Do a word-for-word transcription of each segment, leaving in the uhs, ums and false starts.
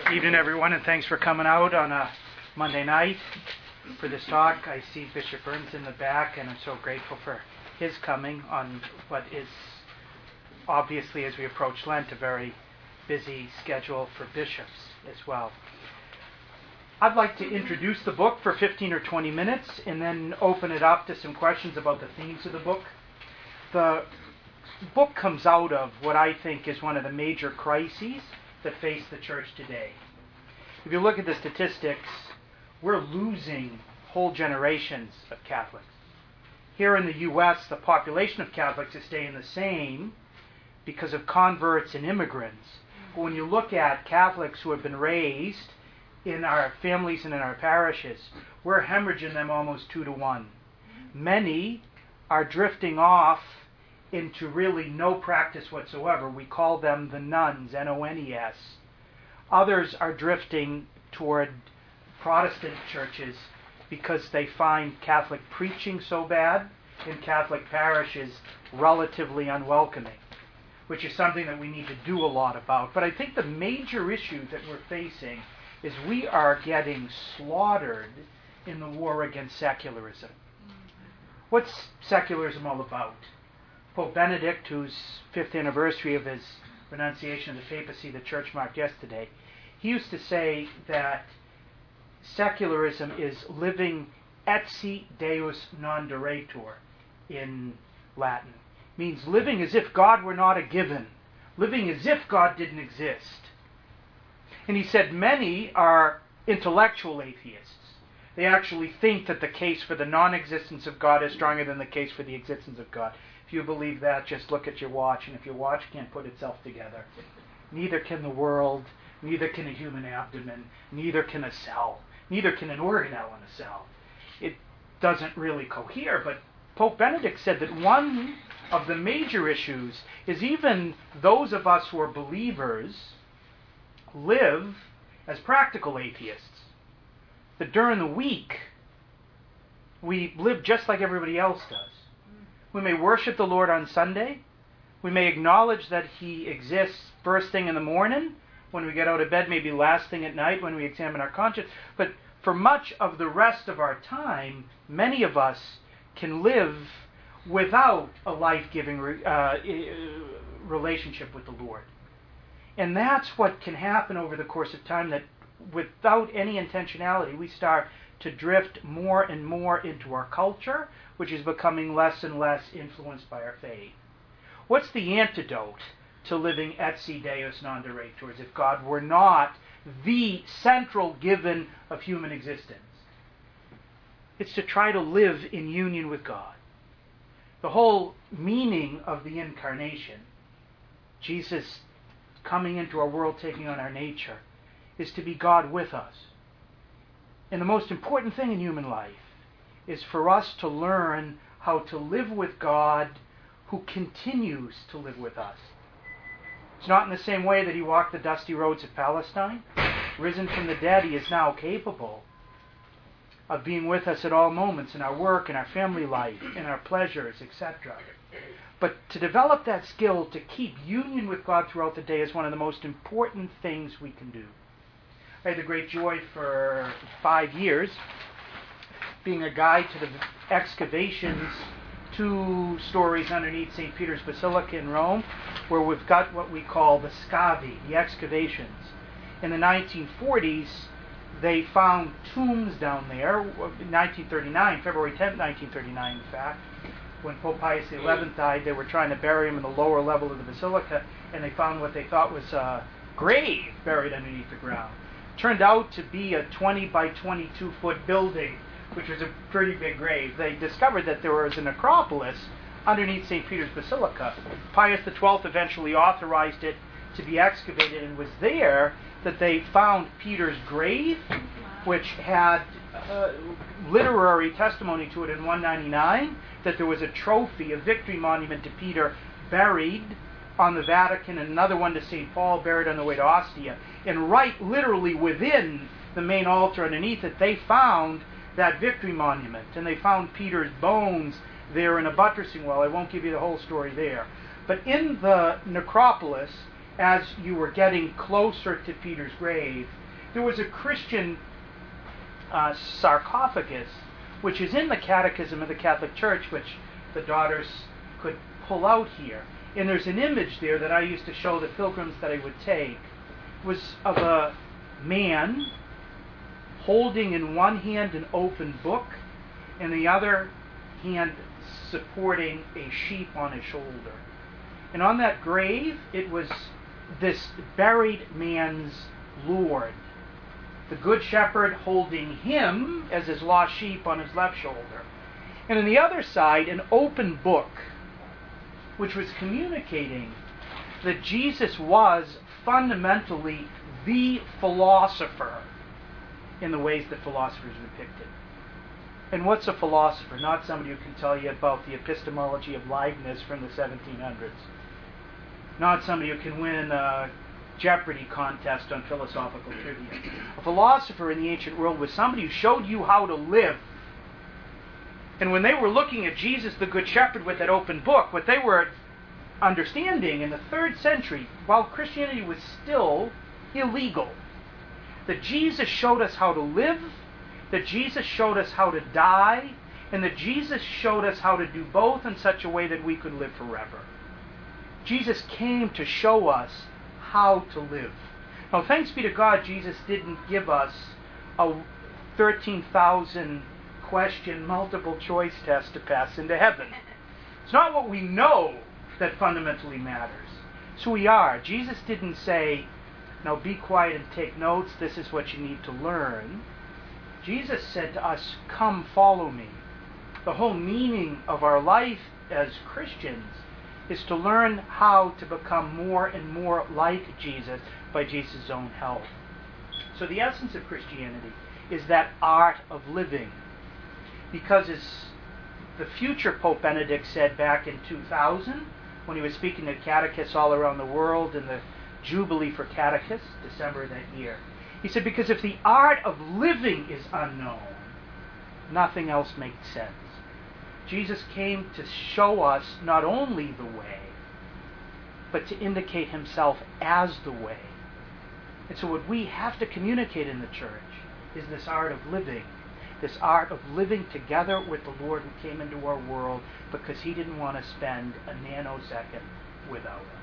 Evening, everyone, and thanks for coming out on a Monday night for this talk. I see Bishop Burns in the back, and I'm so grateful for his coming on what is obviously, as we approach Lent, a very busy schedule for bishops as well. I'd like to introduce the book for fifteen or twenty minutes and then open it up to some questions about the themes of the book. The book comes out of what I think is one of the major crises that face the church today. If you look at the statistics, we're losing whole generations of Catholics. Here in the U S, the population of Catholics is staying the same because of converts and immigrants. But when you look at Catholics who have been raised in our families and in our parishes, we're hemorrhaging them almost two to one. Many are drifting off into really no practice whatsoever. We call them the nuns, N O N E S. Others are drifting toward Protestant churches because they find Catholic preaching so bad in Catholic parishes relatively unwelcoming, which is something that we need to do a lot about. But I think the major issue that we're facing is we are getting slaughtered in the war against secularism. What's secularism all about? Pope Benedict, whose fifth anniversary of his renunciation of the papacy the church marked yesterday, he used to say that secularism is living etsi Deus non daretur in Latin. It means living as if God were not a given, living as if God didn't exist. And he said many are intellectual atheists. They actually think that the case for the non-existence of God is stronger than the case for the existence of God. If you believe that, just look at your watch, and if your watch can't put itself together, neither can the world, neither can a human abdomen, neither can a cell, neither can an organelle in a cell. It doesn't really cohere, but Pope Benedict said that one of the major issues is even those of us who are believers live as practical atheists. That during the week, we live just like everybody else does. We may worship the Lord on Sunday. We may acknowledge that He exists first thing in the morning, when we get out of bed, maybe last thing at night when we examine our conscience. But for much of the rest of our time, many of us can live without a life-giving re- uh, relationship with the Lord. And that's what can happen over the course of time, that without any intentionality, we start to drift more and more into our culture, which is becoming less and less influenced by our faith. What's the antidote to living etsi Deus non daretur, if God were not the central given of human existence? It's to try to live in union with God. The whole meaning of the incarnation, Jesus coming into our world, taking on our nature, is to be God with us. And the most important thing in human life is for us to learn how to live with God who continues to live with us. It's not in the same way that He walked the dusty roads of Palestine. Risen from the dead, He is now capable of being with us at all moments in our work, in our family life, in our pleasures, et cetera. But to develop that skill to keep union with God throughout the day is one of the most important things we can do. I had the great joy for five years being a guide to the excavations two stories underneath Saint Peter's Basilica in Rome, where we've got what we call the scavi, the excavations. In the nineteen forties, they found tombs down there. In nineteen thirty-nine, February tenth, nineteen thirty-nine, in fact, when Pope Pius the eleventh died, they were trying to bury him in the lower level of the basilica, and they found what they thought was a grave buried underneath the ground. Turned out to be a twenty by twenty-two foot building, which was a pretty big grave. They discovered that there was a necropolis underneath Saint Peter's Basilica. Pius the twelfth eventually authorized it to be excavated, and was there that they found Peter's grave, which had uh, literary testimony to it in one ninety-nine, that there was a trophy, a victory monument to Peter buried on the Vatican, and another one to Saint Paul buried on the way to Ostia. And right literally within the main altar underneath it, they found that victory monument, and they found Peter's bones there in a buttressing well. I won't give you the whole story there. But in the necropolis, as you were getting closer to Peter's grave, there was a Christian uh, sarcophagus, which is in the Catechism of the Catholic Church, which the daughters could pull out here. And there's an image there that I used to show the pilgrims that I would take. It was of a man holding in one hand an open book, and the other hand supporting a sheep on his shoulder. And on that grave, it was this buried man's Lord, the Good Shepherd holding him as his lost sheep on his left shoulder. And on the other side, an open book, which was communicating that Jesus was fundamentally the philosopher in the ways that philosophers are depicted. And what's a philosopher? Not somebody who can tell you about the epistemology of Leibniz from the seventeen hundreds. Not somebody who can win a Jeopardy contest on philosophical trivia. A philosopher in the ancient world was somebody who showed you how to live. And when they were looking at Jesus, the Good Shepherd, with that open book, what they were understanding in the third century, while Christianity was still illegal, that Jesus showed us how to live, that Jesus showed us how to die, and that Jesus showed us how to do both in such a way that we could live forever. Jesus came to show us how to live. Now, thanks be to God, Jesus didn't give us a thirteen thousand question multiple choice test to pass into heaven. It's not what we know that fundamentally matters. So we are. Jesus didn't say, now be quiet and take notes, this is what you need to learn. Jesus said to us, come follow me. The whole meaning of our life as Christians is to learn how to become more and more like Jesus by Jesus' own help. So the essence of Christianity is that art of living. Because as the future Pope Benedict said back in two thousand, when he was speaking to catechists all around the world in the Jubilee for Catechists, December of that year, he said, because if the art of living is unknown, nothing else makes sense. Jesus came to show us not only the way, but to indicate himself as the way. And so what we have to communicate in the church is this art of living, this art of living together with the Lord who came into our world because he didn't want to spend a nanosecond without us.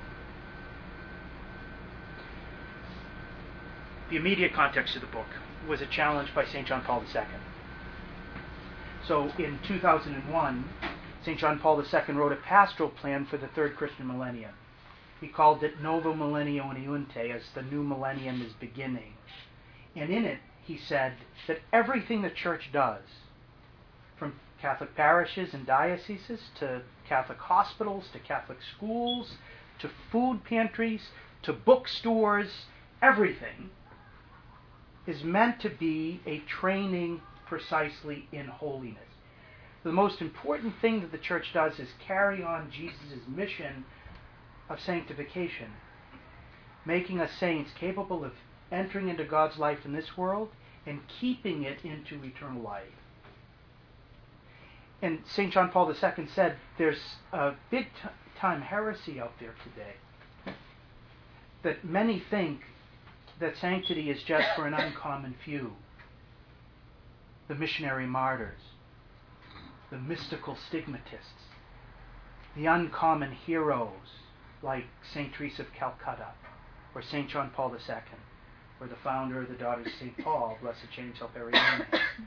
The immediate context of the book was a challenge by Saint John Paul the Second. So in two thousand one, Saint John Paul the Second wrote a pastoral plan for the third Christian millennium. He called it Novo Millennio Uniunte, as the new millennium is beginning. And in it, he said that everything the church does, from Catholic parishes and dioceses to Catholic hospitals to Catholic schools to food pantries to bookstores, everything is meant to be a training precisely in holiness. The most important thing that the church does is carry on Jesus' mission of sanctification, making us saints capable of entering into God's life in this world and keeping it into eternal life. And Saint John Paul the Second said there's a big-time heresy out there today, that many think that sanctity is just for an uncommon few. The missionary martyrs, the mystical stigmatists, the uncommon heroes like Saint Teresa of Calcutta or Saint John Paul the Second or the founder of the Daughters of Saint Paul, Blessed James Helperione.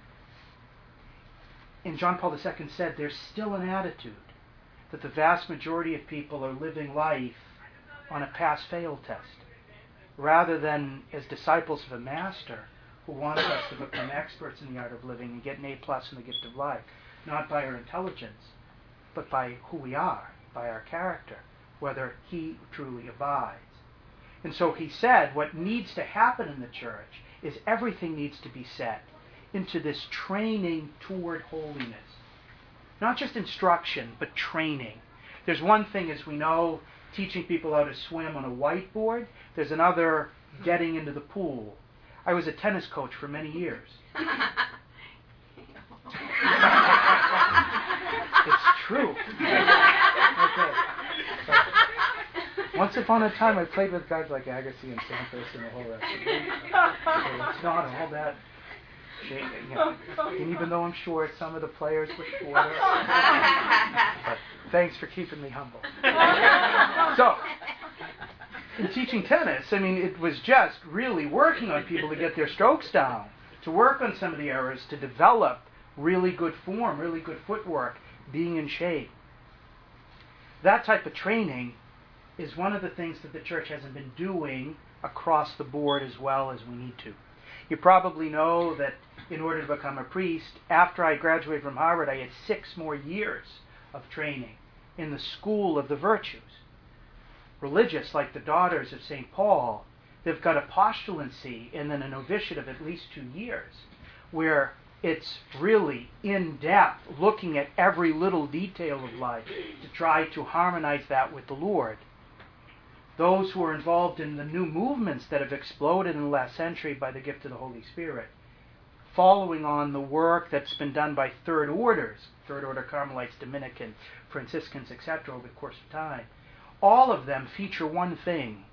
And John Paul the Second said there's still an attitude that the vast majority of people are living life on a pass-fail test, rather than as disciples of a master who wants us to become experts in the art of living and get an A plus in the gift of life, not by our intelligence, but by who we are, by our character, whether he truly abides. And so he said what needs to happen in the church is everything needs to be set into this training toward holiness. Not just instruction, but training. There's one thing, as we know, teaching people how to swim on a whiteboard. There's another, getting into the pool. I was a tennis coach for many years. It's true. Okay. Once upon a time, I played with guys like Agassi and Sampras and the whole rest of it. So it's not all that. You know, and even though I'm short, some of the players were shorter. But thanks for keeping me humble. So, in teaching tennis, I mean, it was just really working on people to get their strokes down, to work on some of the errors, to develop really good form, really good footwork, being in shape. That type of training is one of the things that the church hasn't been doing across the board as well as we need to. You probably know that in order to become a priest, after I graduated from Harvard, I had six more years of training in the school of the virtues. Religious, like the daughters of Saint Paul, they've got a postulancy and then a novitiate of at least two years, where it's really in-depth, looking at every little detail of life to try to harmonize that with the Lord. Those who are involved in the new movements that have exploded in the last century by the gift of the Holy Spirit, following on the work that's been done by third orders, third order Carmelites, Dominican, Franciscans, et cetera, over the course of time, all of them feature one thing: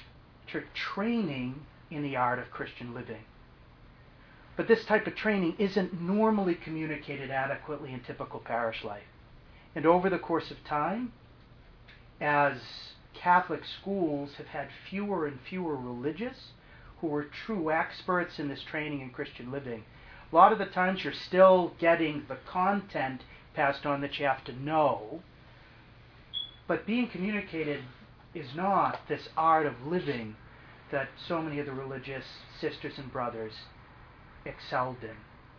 training in the art of Christian living. But this type of training isn't normally communicated adequately in typical parish life. And over the course of time, as Catholic schools have had fewer and fewer religious who are true experts in this training in Christian living, a lot of the times you're still getting the content passed on that you have to know, but being communicated is not this art of living that so many of the religious sisters and brothers excelled in.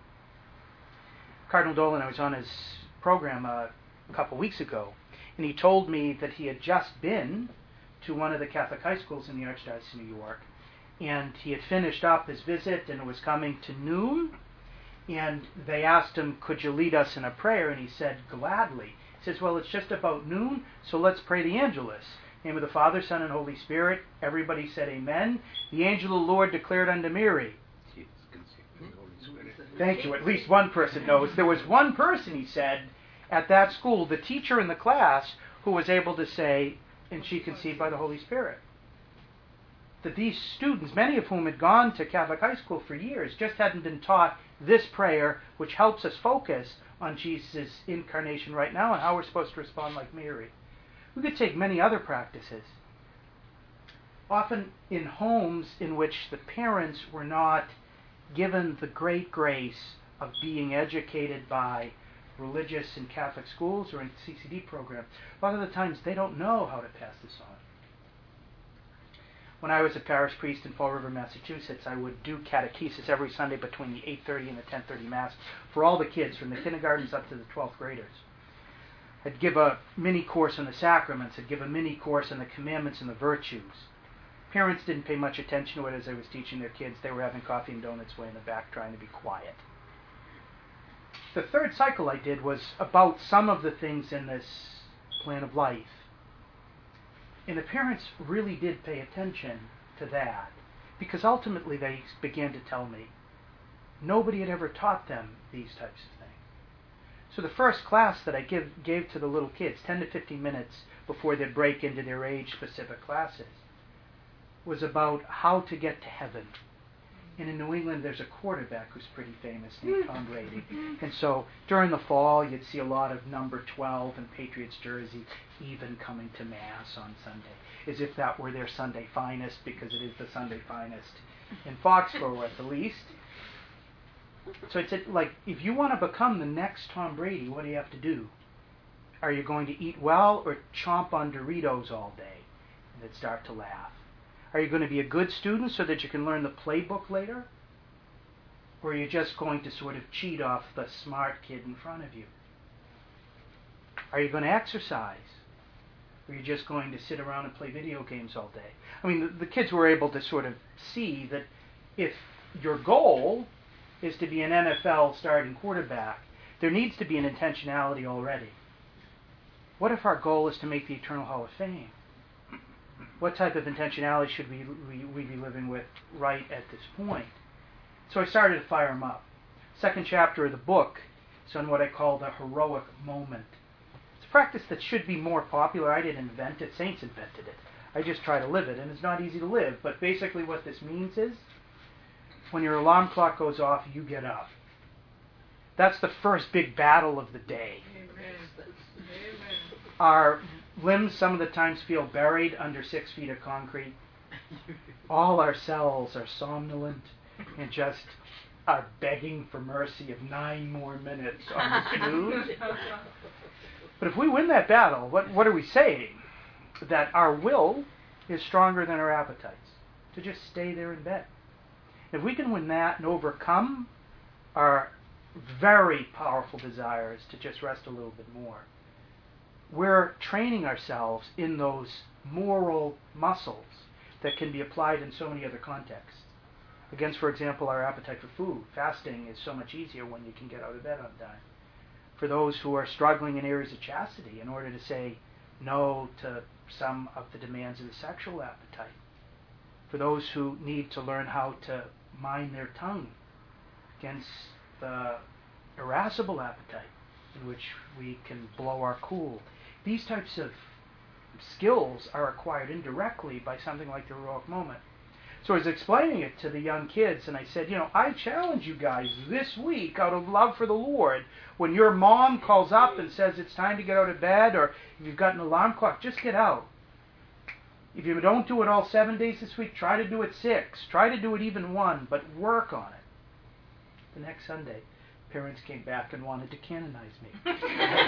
Cardinal Dolan, I was on his program uh, a couple weeks ago, and he told me that he had just been to one of the Catholic high schools in the Archdiocese of New York, and he had finished up his visit, and it was coming to noon, and they asked him, could you lead us in a prayer? And he said, gladly. He says, well, it's just about noon, so let's pray the Angelus. In the name of the Father, Son, and Holy Spirit. Everybody said amen. The angel of the Lord declared unto Mary. Thank you. At least one person knows. There was one person, he said, at that school, the teacher in the class, who was able to say, and she conceived by the Holy Spirit. That these students, many of whom had gone to Catholic high school for years, just hadn't been taught this prayer, which helps us focus on Jesus' incarnation right now and how we're supposed to respond like Mary. We could take many other practices. Often in homes in which the parents were not given the great grace of being educated by religious and Catholic schools or in C C D program, a lot of the times they don't know how to pass this on. When I was a parish priest in Fall River, Massachusetts, I would do catechesis every Sunday between the eight thirty and the ten thirty Mass for all the kids, from the kindergartens up to the twelfth graders. I'd give a mini course on the sacraments. I'd give a mini course on the commandments and the virtues. Parents didn't pay much attention to it as I was teaching their kids. They were having coffee and donuts way in the back trying to be quiet. The third cycle I did was about some of the things in this plan of life. And the parents really did pay attention to that, because ultimately they began to tell me nobody had ever taught them these types of things. So the first class that I give, gave to the little kids, ten to fifteen minutes before they'd break into their age-specific classes, was about how to get to heaven. And in New England, there's a quarterback who's pretty famous named Tom Brady. And so during the fall, you'd see a lot of number twelve in Patriots jersey even coming to Mass on Sunday, as if that were their Sunday finest, because it is the Sunday finest in Foxborough at the least. So it's like, if you want to become the next Tom Brady, what do you have to do? Are you going to eat well or chomp on Doritos all day? And they'd start to laugh. Are you going to be a good student so that you can learn the playbook later? Or are you just going to sort of cheat off the smart kid in front of you? Are you going to exercise? Or are you just going to sit around and play video games all day? I mean, the, the kids were able to sort of see that if your goal is to be an N F L starting quarterback, there needs to be an intentionality already. What if our goal is to make the Eternal Hall of Fame? What type of intentionality should we, we, we be living with right at this point? So I started to fire them up. Second chapter of the book is on what I call the heroic moment. It's a practice that should be more popular. I didn't invent it. Saints invented it. I just try to live it, and it's not easy to live. But basically what this means is, when your alarm clock goes off, you get up. That's the first big battle of the day. Amen. Our limbs some of the times feel buried under six feet of concrete. All our cells are somnolent and just are begging for mercy of nine more minutes on the snooze. But if we win that battle, what, what are we saying? That our will is stronger than our appetites, to just stay there in bed. If we can win that and overcome our very powerful desires to just rest a little bit more, we're training ourselves in those moral muscles that can be applied in so many other contexts. Against, for example, our appetite for food. Fasting is so much easier when you can get out of bed on time. For those who are struggling in areas of chastity, in order to say no to some of the demands of the sexual appetite. For those who need to learn how to mind their tongue against the irascible appetite in which we can blow our cool. These types of skills are acquired indirectly by something like the heroic moment. So I was explaining it to the young kids, and I said, you know, I challenge you guys this week out of love for the Lord, when your mom calls up and says it's time to get out of bed, or if you've got an alarm clock, just get out. If you don't do it all seven days this week, try to do it six. Try to do it even one, but work on it. The next Sunday, parents came back and wanted to canonize me. Because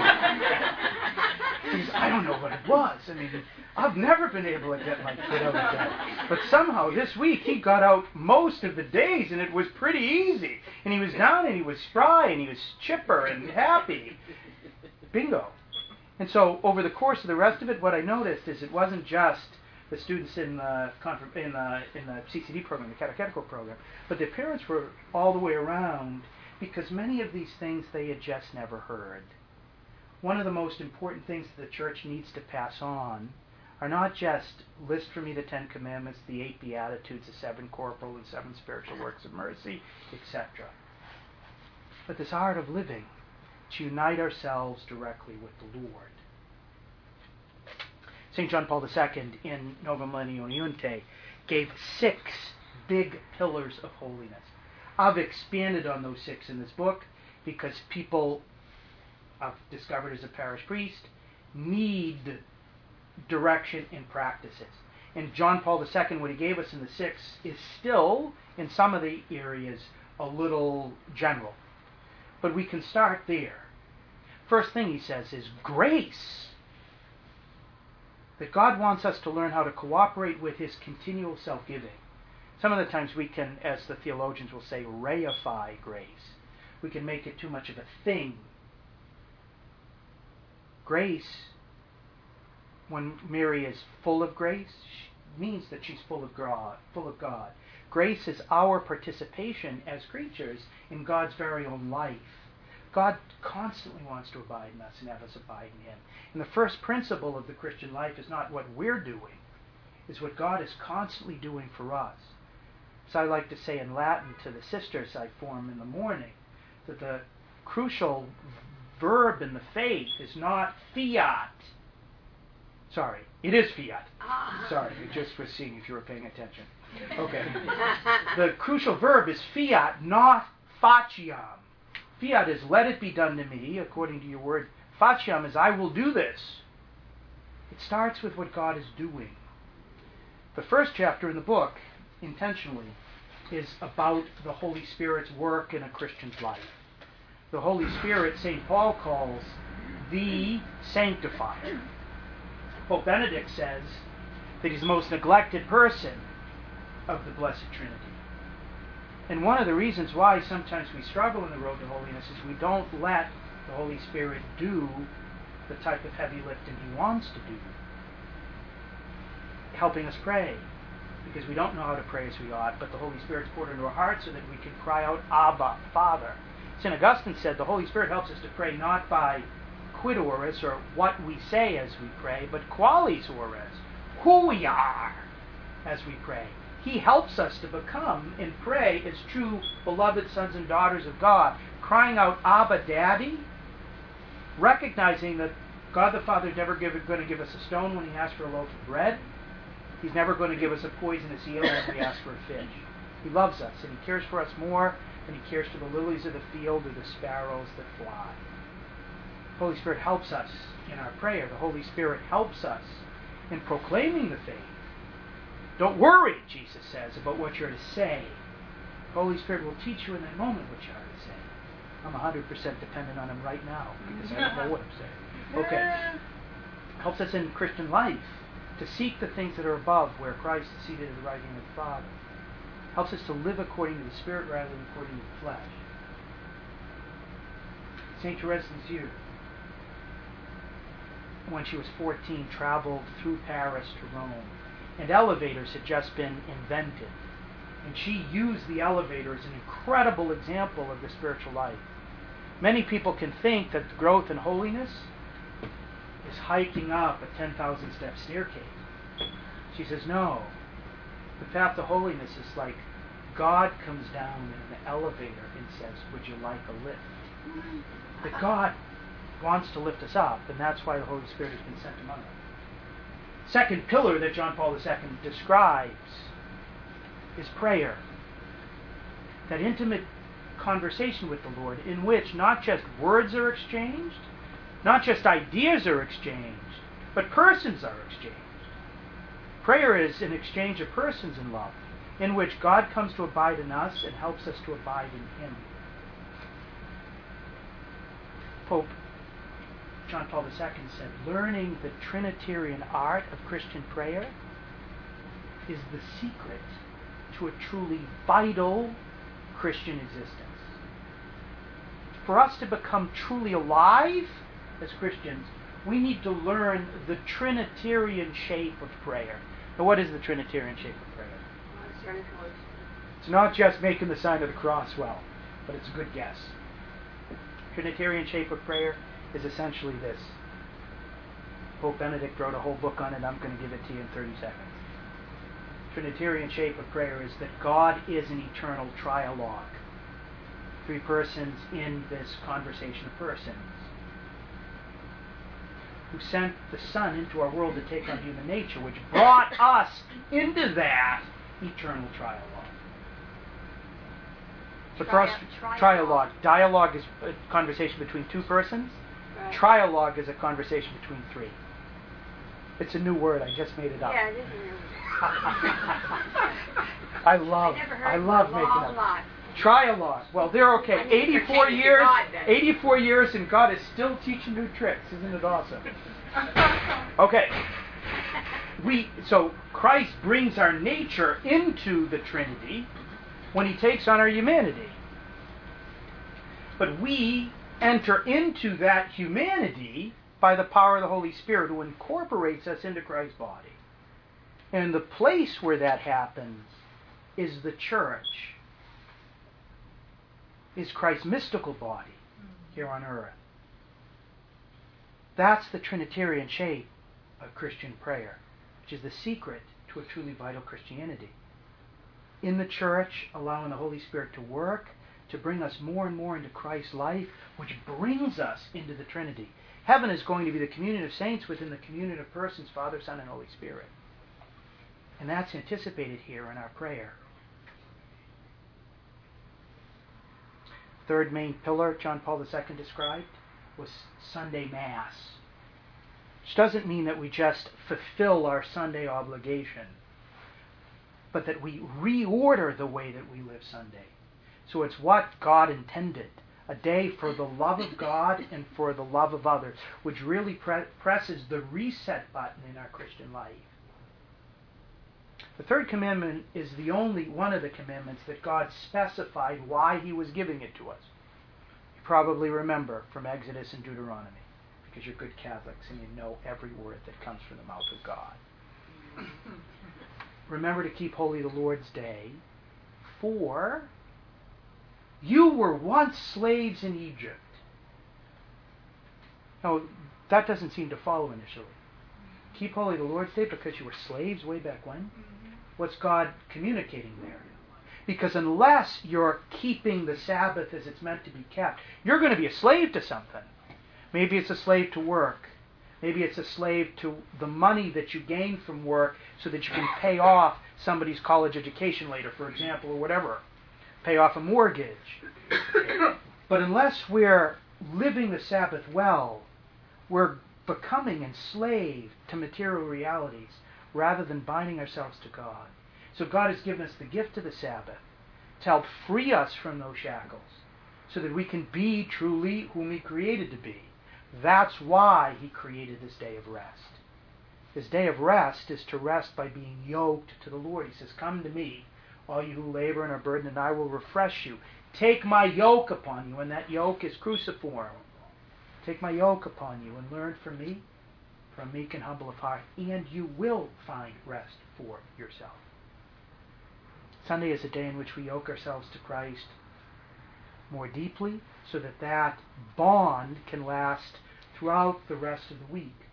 I don't know what it was. I mean, I've never been able to get my kid out of bed. But somehow this week he got out most of the days, and it was pretty easy. And he was down, and he was spry, and he was chipper and happy. Bingo. And so over the course of the rest of it, what I noticed is it wasn't just the students in the in the in the C C D program, the catechetical program, but the parents were all the way around, because many of these things they had just never heard. One of the most important things that the church needs to pass on are not just list for me the Ten Commandments, the eight Beatitudes, the seven corporal and seven spiritual works of mercy, et cetera, but this art of living, to unite ourselves directly with the Lord. Saint John Paul the Second in Novum Millennium Uniunte gave six big pillars of holiness. I've expanded on those six in this book because people I've discovered as a parish priest need direction in practices. And John Paul the Second, what he gave us in the six, is still, in some of the areas, a little general. But we can start there. First thing he says is grace. That God wants us to learn how to cooperate with His continual self-giving. Some of the times we can, as the theologians will say, reify grace. We can make it too much of a thing. Grace, when Mary is full of grace, means that she's full of God. Full of God. Grace is our participation as creatures in God's very own life. God constantly wants to abide in us and have us abide in Him. And the first principle of the Christian life is not what we're doing, it's what God is constantly doing for us. So I like to say in Latin to the sisters I form in the morning, that the crucial verb in the faith is not fiat. Sorry, it is fiat. Sorry, I just was seeing if you were paying attention. Okay. The crucial verb is fiat, not faciam. Fiat is let it be done to me, according to your word. Faciam is I will do this. It starts with what God is doing. The first chapter in the book, intentionally, is about the Holy Spirit's work in a Christian's life. The Holy Spirit, Saint Paul calls the sanctifier. Pope Benedict says that he's the most neglected person of the Blessed Trinity. And one of the reasons why sometimes we struggle in the road to holiness is we don't let the Holy Spirit do the type of heavy lifting He wants to do. Helping us pray, because we don't know how to pray as we ought, but the Holy Spirit's poured into our hearts so that we can cry out, Abba, Father. Saint Augustine said the Holy Spirit helps us to pray not by quid oris, or what we say as we pray, but qualis oris, who we are as we pray. He helps us to become and pray as true beloved sons and daughters of God, crying out, Abba, Daddy, recognizing that God the Father is never give, going to give us a stone when He asks for a loaf of bread, He's never going to give us a poisonous eel when we ask for a fish. He loves us, and He cares for us more than He cares for the lilies of the field or the sparrows that fly. The Holy Spirit helps us in our prayer. The Holy Spirit helps us in proclaiming the faith. Don't worry, Jesus says, about what you're to say. The Holy Spirit will teach you in that moment what you are to say. I'm one hundred percent dependent on Him right now because I don't know what I'm saying. Okay. Helps us in Christian life to seek the things that are above, where Christ is seated at the right hand of the Father. Helps us to live according to the Spirit rather than according to the flesh. Saint Therese of Lisieux, when she was fourteen, traveled through Paris to Rome, and elevators had just been invented. And she used the elevator as an incredible example of the spiritual life. Many people can think that the growth in holiness is hiking up a ten thousand step staircase. She says, no. The path to holiness is like God comes down in an elevator and says, would you like a lift? That God wants to lift us up, and that's why the Holy Spirit has been sent among us. Second pillar that John Paul the Second describes is prayer. That intimate conversation with the Lord in which not just words are exchanged, not just ideas are exchanged, but persons are exchanged. Prayer is an exchange of persons in love, in which God comes to abide in us and helps us to abide in Him. Pope John Paul the Second said, learning the Trinitarian art of Christian prayer is the secret to a truly vital Christian existence. For us to become truly alive as Christians, we need to learn the Trinitarian shape of prayer. Now, what is the Trinitarian shape of prayer? It's not just making the sign of the cross well, but it's a good guess. Trinitarian shape of prayer is essentially this. Pope Benedict wrote a whole book on it. I'm going to give it to you in thirty seconds. Trinitarian shape of prayer is that God is an eternal trialogue. Three persons in this conversation of persons, who sent the Son into our world to take on human nature, which brought us into that eternal trialogue. So for us, trialogue. Dialogue is a conversation between two persons. Right. Trialogue is a conversation between three. It's a new word. I just made it up. Yeah, it is a new word. I love, I, I love making up. Lot. Trialogue. Well, they're okay. eighty-four years, God, eighty-four years, and God is still teaching new tricks. Isn't it awesome? Okay. We so Christ brings our nature into the Trinity when He takes on our humanity. But we enter into that humanity by the power of the Holy Spirit, who incorporates us into Christ's body. And the place where that happens is the church, is Christ's mystical body here on earth. That's the Trinitarian shape of Christian prayer, which is the secret to a truly vital Christianity. In the church, allowing the Holy Spirit to work, to bring us more and more into Christ's life, which brings us into the Trinity. Heaven is going to be the communion of saints within the communion of persons, Father, Son, and Holy Spirit. And that's anticipated here in our prayer. Third main pillar John Paul the Second described was Sunday Mass. Which doesn't mean that we just fulfill our Sunday obligation, but that we reorder the way that we live Sunday. So it's what God intended. A day for the love of God and for the love of others, which really pre- presses the reset button in our Christian life. The third commandment is the only one of the commandments that God specified why He was giving it to us. You probably remember from Exodus and Deuteronomy, because you're good Catholics and you know every word that comes from the mouth of God. Remember to keep holy the Lord's day, for you were once slaves in Egypt. Now, that doesn't seem to follow initially. Keep holy the Lord's day because you were slaves way back when? What's God communicating there? Because unless you're keeping the Sabbath as it's meant to be kept, you're going to be a slave to something. Maybe it's a slave to work. Maybe it's a slave to the money that you gain from work so that you can pay off somebody's college education later, for example, or whatever. Pay off a mortgage. But unless we're living the Sabbath well, we're becoming enslaved to material realities rather than binding ourselves to God. So God has given us the gift of the Sabbath to help free us from those shackles so that we can be truly whom He created to be. That's why He created this day of rest. This day of rest is to rest by being yoked to the Lord. He says, "Come to me, all you who labor and are burdened, and I will refresh you. Take my yoke upon you," and that yoke is cruciform. Take my yoke upon you and learn from me, from meek and humble of heart, and you will find rest for yourself. Sunday is a day in which we yoke ourselves to Christ more deeply so that that bond can last throughout the rest of the week.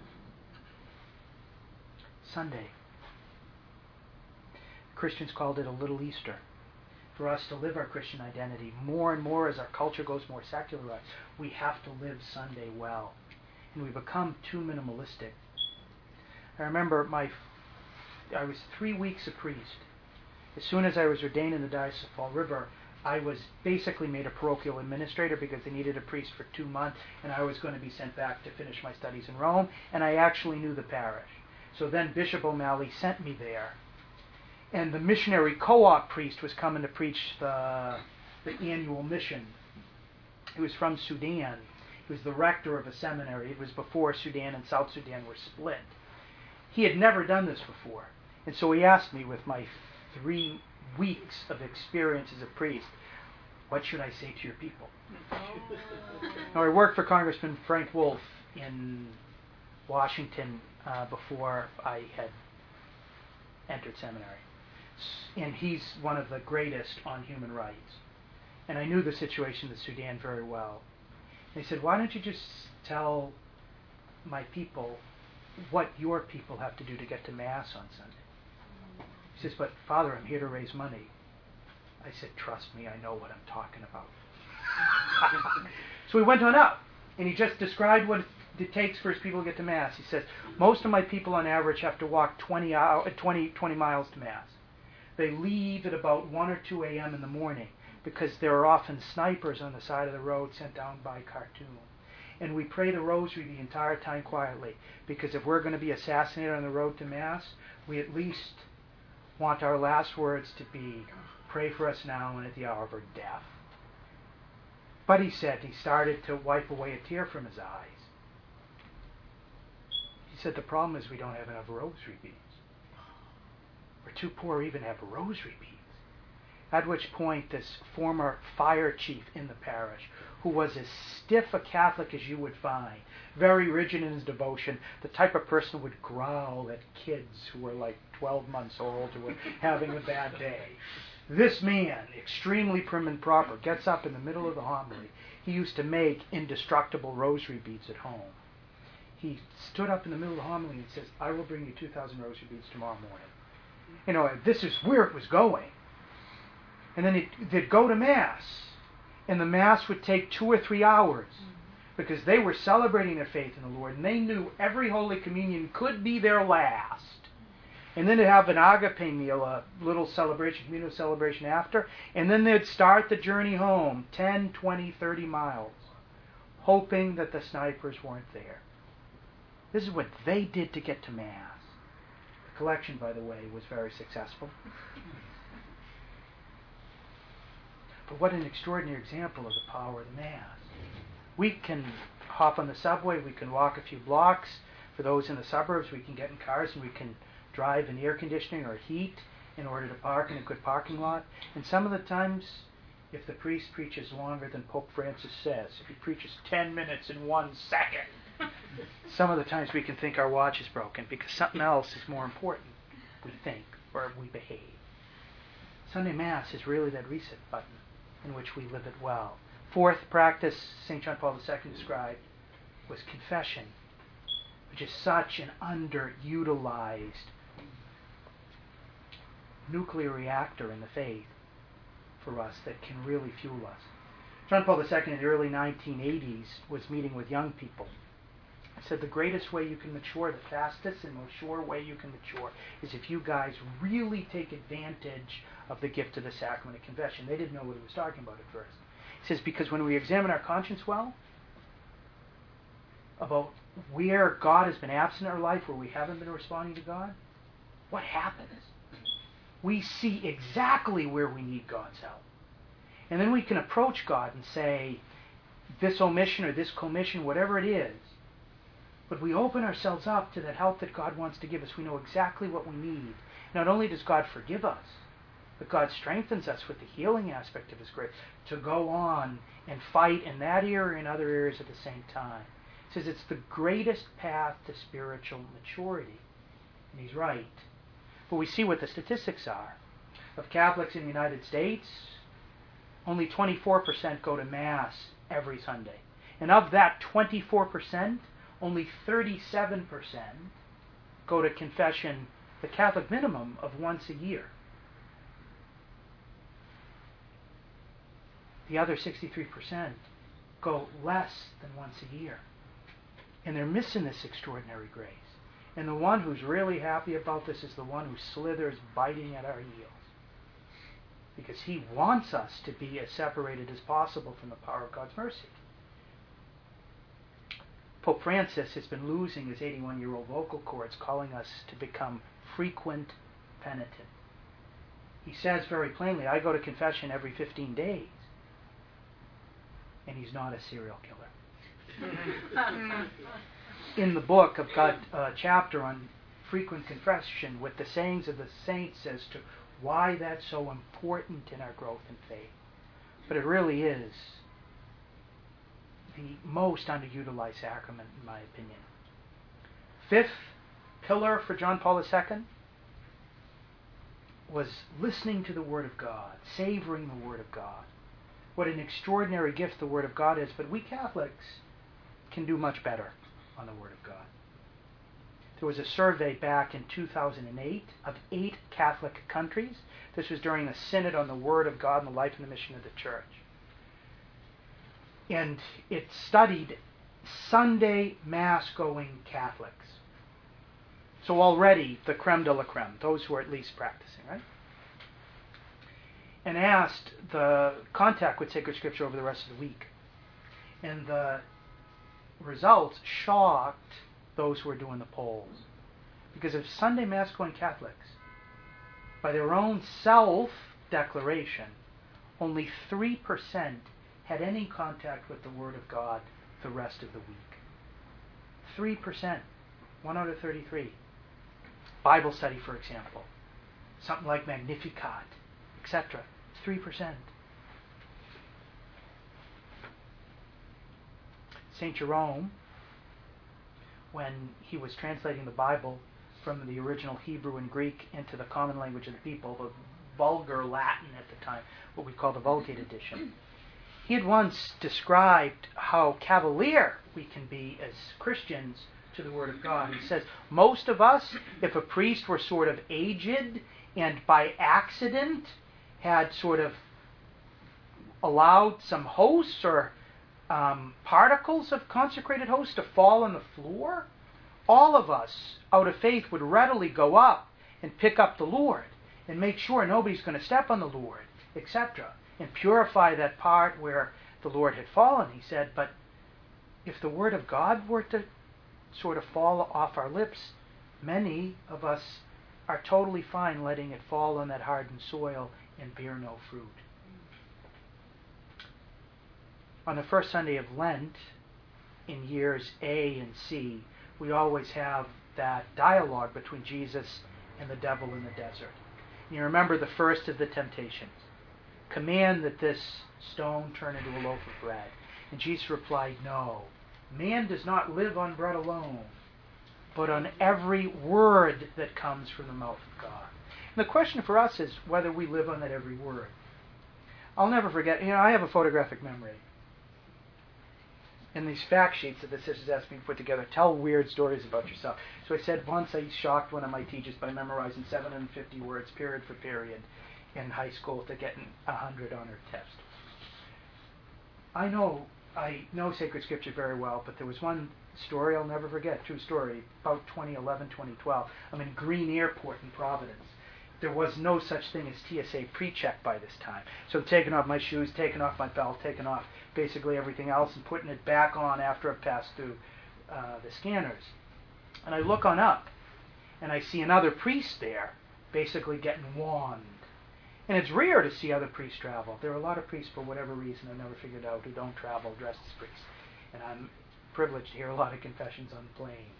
Sunday. Christians called it a little Easter. For us to live our Christian identity more and more as our culture goes more secularized, we have to live Sunday well. And we become too minimalistic. I remember my, I was three weeks a priest. As soon as I was ordained in the Diocese of Fall River, I was basically made a parochial administrator because they needed a priest for two months, and I was going to be sent back to finish my studies in Rome, and I actually knew the parish. So then Bishop O'Malley sent me there. And the missionary co-op priest was coming to preach the, the annual mission. He was from Sudan. He was the rector of a seminary. It was before Sudan and South Sudan were split. He had never done this before. And so he asked me, with my three weeks of experience as a priest, what should I say to your people? Now, I worked for Congressman Frank Wolf in Washington uh, before I had entered seminary. And he's one of the greatest on human rights. And I knew the situation in Sudan very well. And he said, why don't you just tell my people what your people have to do to get to Mass on Sunday? He says, but Father, I'm here to raise money. I said, trust me, I know what I'm talking about. So we went on up, and he just described what it takes for his people to get to Mass. He says, most of my people on average have to walk twenty, hour, twenty, twenty miles to Mass. They leave at about one or two a.m. in the morning because there are often snipers on the side of the road sent down by Khartoum. And we pray the rosary the entire time quietly, because if we're going to be assassinated on the road to Mass, we at least want our last words to be, pray for us now and at the hour of our death. But he said, he started to wipe away a tear from his eyes. He said, the problem is we don't have enough rosary beads. We're too poor even to have rosary beads. At which point this former fire chief in the parish, who was as stiff a Catholic as you would find, very rigid in his devotion, the type of person who would growl at kids who were like twelve months old who were having a bad day. This man, extremely prim and proper, gets up in the middle of the homily. He used to make indestructible rosary beads at home. He stood up in the middle of the homily and says, I will bring you two thousand rosary beads tomorrow morning. You know, this is where it was going. And then it, they'd go to Mass, and the Mass would take two or three hours because they were celebrating their faith in the Lord, and they knew every Holy Communion could be their last. And then they'd have an agape meal, a little celebration, communal celebration after, and then they'd start the journey home, ten, twenty, thirty miles, hoping that the snipers weren't there. This is what they did to get to Mass. The collection, by the way, was very successful. But what an extraordinary example of the power of the Mass. We can hop on the subway, we can walk a few blocks. For those in the suburbs, we can get in cars and we can drive in air conditioning or heat in order to park in a good parking lot. And some of the times, if the priest preaches longer than Pope Francis says, if he preaches ten minutes in one second, some of the times we can think our watch is broken because something else is more important, we think, or we behave. Sunday Mass is really that reset button in which we live it well. Fourth practice Saint John Paul the Second described was confession, which is such an underutilized nuclear reactor in the faith for us that can really fuel us. John Paul the Second in the early nineteen eighties was meeting with young people. I said the greatest way you can mature, the fastest and most sure way you can mature, is if you guys really take advantage of the gift of the sacrament of confession. They didn't know what he was talking about at first. He says, because when we examine our conscience well, about where God has been absent in our life, where we haven't been responding to God, what happens? We see exactly where we need God's help. And then we can approach God and say, this omission or this commission, whatever it is, but we open ourselves up to that help that God wants to give us. We know exactly what we need. Not only does God forgive us, but God strengthens us with the healing aspect of His grace to go on and fight in that area and other areas at the same time. He says it's the greatest path to spiritual maturity. And he's right. But we see what the statistics are. Of Catholics in the United States, only twenty-four percent go to Mass every Sunday. And of that twenty-four percent, only thirty-seven percent go to confession, the Catholic minimum of once a year. The other sixty-three percent go less than once a year. And they're missing this extraordinary grace. And the one who's really happy about this is the one who slithers biting at our heels. Because he wants us to be as separated as possible from the power of God's mercy. Pope Francis has been losing his eighty-one-year-old vocal cords, calling us to become frequent penitent. He says very plainly, I go to confession every fifteen days. And he's not a serial killer. In the book, I've got a chapter on frequent confession with the sayings of the saints as to why that's so important in our growth in faith. But it really is the most underutilized sacrament, in my opinion. Fifth pillar for John Paul the Second was listening to the Word of God, savoring the Word of God. What an extraordinary gift the Word of God is, but we Catholics can do much better on the Word of God. There was a survey back in two thousand eight of eight Catholic countries. This was during a synod on the Word of God and the life and the mission of the Church. And it studied Sunday Mass-going Catholics. So already the creme de la creme, those who are at least practicing, right? And asked the contact with Sacred Scripture over the rest of the week. And the results shocked those who were doing the polls. Because of Sunday Mass-going Catholics, by their own self-declaration, only three percent had any contact with the Word of God the rest of the week. three percent. one out of thirty-three. Bible study, for example. Something like Magnificat, et cetera. three percent. Saint Jerome, when he was translating the Bible from the original Hebrew and Greek into the common language of the people, the vulgar Latin at the time, what we call the Vulgate edition, he had once described how cavalier we can be as Christians to the Word of God. He says, most of us, if a priest were sort of aged and by accident had sort of allowed some hosts or um, particles of consecrated hosts to fall on the floor, all of us, out of faith, would readily go up and pick up the Lord and make sure nobody's going to step on the Lord, et cetera, and purify that part where the Lord had fallen. He said, but if the Word of God were to sort of fall off our lips, many of us are totally fine letting it fall on that hardened soil and bear no fruit. On the first Sunday of Lent, in years A and C, we always have that dialogue between Jesus and the devil in the desert. And you remember the first of the temptations. Command that this stone turn into a loaf of bread. And Jesus replied, no, man does not live on bread alone, but on every word that comes from the mouth of God. And the question for us is whether we live on that every word. I'll never forget, you know, I have a photographic memory. In these fact sheets that the sisters asked me to put together, tell weird stories about yourself. So I said once I shocked one of my teachers by memorizing seven hundred fifty words, period for period, in high school to get a hundred on her test. I know I know sacred scripture very well, but there was one story I'll never forget, true story, about twenty eleven, twenty twelve. I'm in Green Airport in Providence. There was no such thing as T S A pre-check by this time. So I'm taking off my shoes, taking off my belt, taking off basically everything else and putting it back on after I've passed through uh, the scanners. And I look on up, and I see another priest there, basically getting wand. And it's rare to see other priests travel. There are a lot of priests, for whatever reason, I never figured out, who don't travel dressed as priests. And I'm privileged to hear a lot of confessions on planes.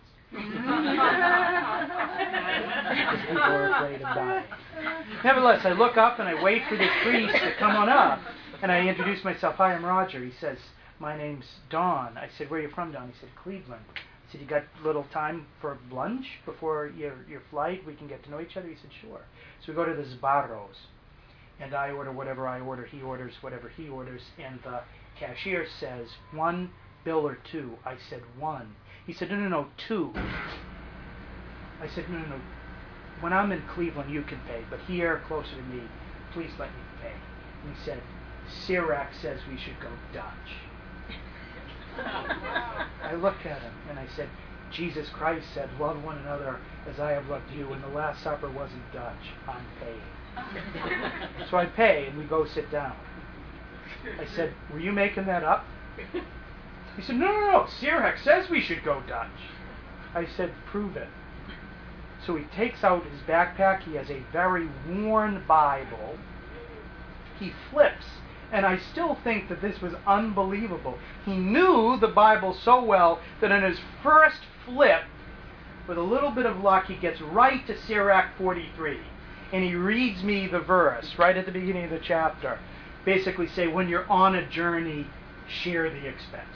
Because people are afraid of dying. Nevertheless, I look up and I wait for this priest to come on up. And I introduce myself. Hi, I'm Roger. He says, my name's Don. I said, where are you from, Don? He said, Cleveland. I said, you got a little time for lunch before your, your flight? We can get to know each other? He said, sure. So we go to the Zbarros. And I order whatever I order. He orders whatever he orders. And the cashier says, one bill or two? I said, one. He said, no, no, no, two. I said, no, no, no. When I'm in Cleveland, you can pay. But here, closer to me, please let me pay. And he said, Sirach says we should go Dutch. I looked at him and I said, Jesus Christ said, love one another as I have loved you. And the Last Supper wasn't Dutch. I'm paying. So I pay and we go sit down. I said, were you making that up? He said, no, no, no, Sirach says we should go Dutch. I said, prove it. So he takes out his backpack. He has a very worn Bible. He flips, and I still think that this was unbelievable. He knew the Bible so well that in his first flip, with a little bit of luck, he gets right to Sirach forty-three. And he reads me the verse right at the beginning of the chapter. Basically say, when you're on a journey, share the expenses.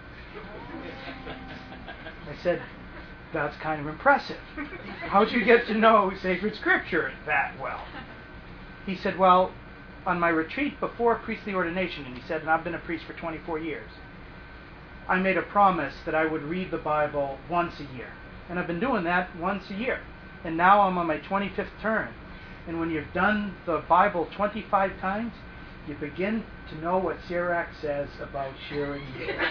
I said, that's kind of impressive. How'd you get to know sacred scripture that well? He said, well, on my retreat before priestly ordination, and he said, and I've been a priest for twenty-four years, I made a promise that I would read the Bible once a year. And I've been doing that once a year. And now I'm on my twenty-fifth term. And when you've done the Bible twenty-five times, you begin to know what Sirach says about sharing.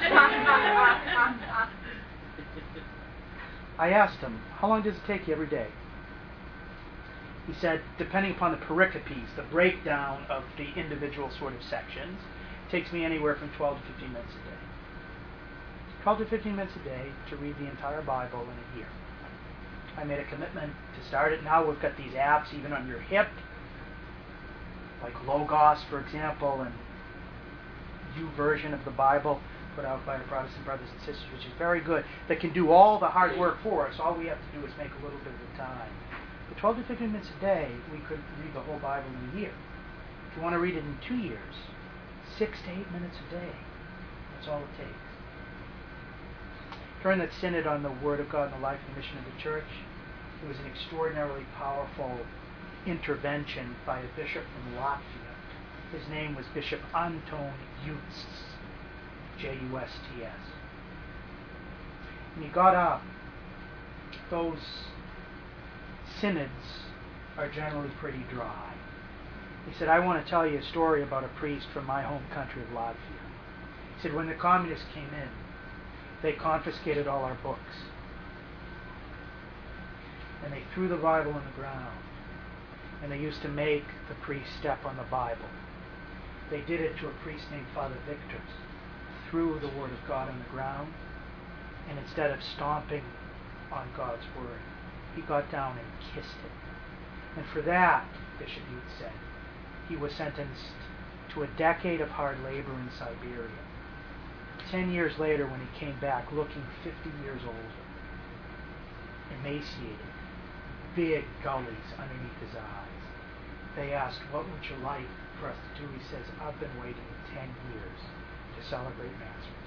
I asked him, how long does it take you every day? He said, depending upon the pericopes, the breakdown of the individual sort of sections, it takes me anywhere from twelve to fifteen minutes a day. twelve to fifteen minutes a day to read the entire Bible in a year. I made a commitment to start it. Now we've got these apps even on your hip, like Logos, for example, and YouVersion of the Bible, put out by our Protestant brothers and sisters, which is very good, that can do all the hard work for us. All we have to do is make a little bit of the time. But twelve to fifteen minutes a day, we could read the whole Bible in a year. If you want to read it in two years, six to eight minutes a day. That's all it takes. During that synod on the Word of God and the life and mission of the Church, it was an extraordinarily powerful intervention by a bishop from Latvia. His name was Bishop Anton Justs, J U S T S. And he got up. Those synods are generally pretty dry. He said, I want to tell you a story about a priest from my home country of Latvia. He said, when the communists came in, they confiscated all our books. And they threw the Bible on the ground. And they used to make the priest step on the Bible. They did it to a priest named Father Victors. Threw the Word of God on the ground. And instead of stomping on God's Word, he got down and kissed it. And for that, Bishop Youth said, he was sentenced to a decade of hard labor in Siberia. Ten years later, when he came back, looking fifty years older, emaciated, big gullies underneath his eyes, they asked, what would you like for us to do? He says, I've been waiting ten years to celebrate Mass with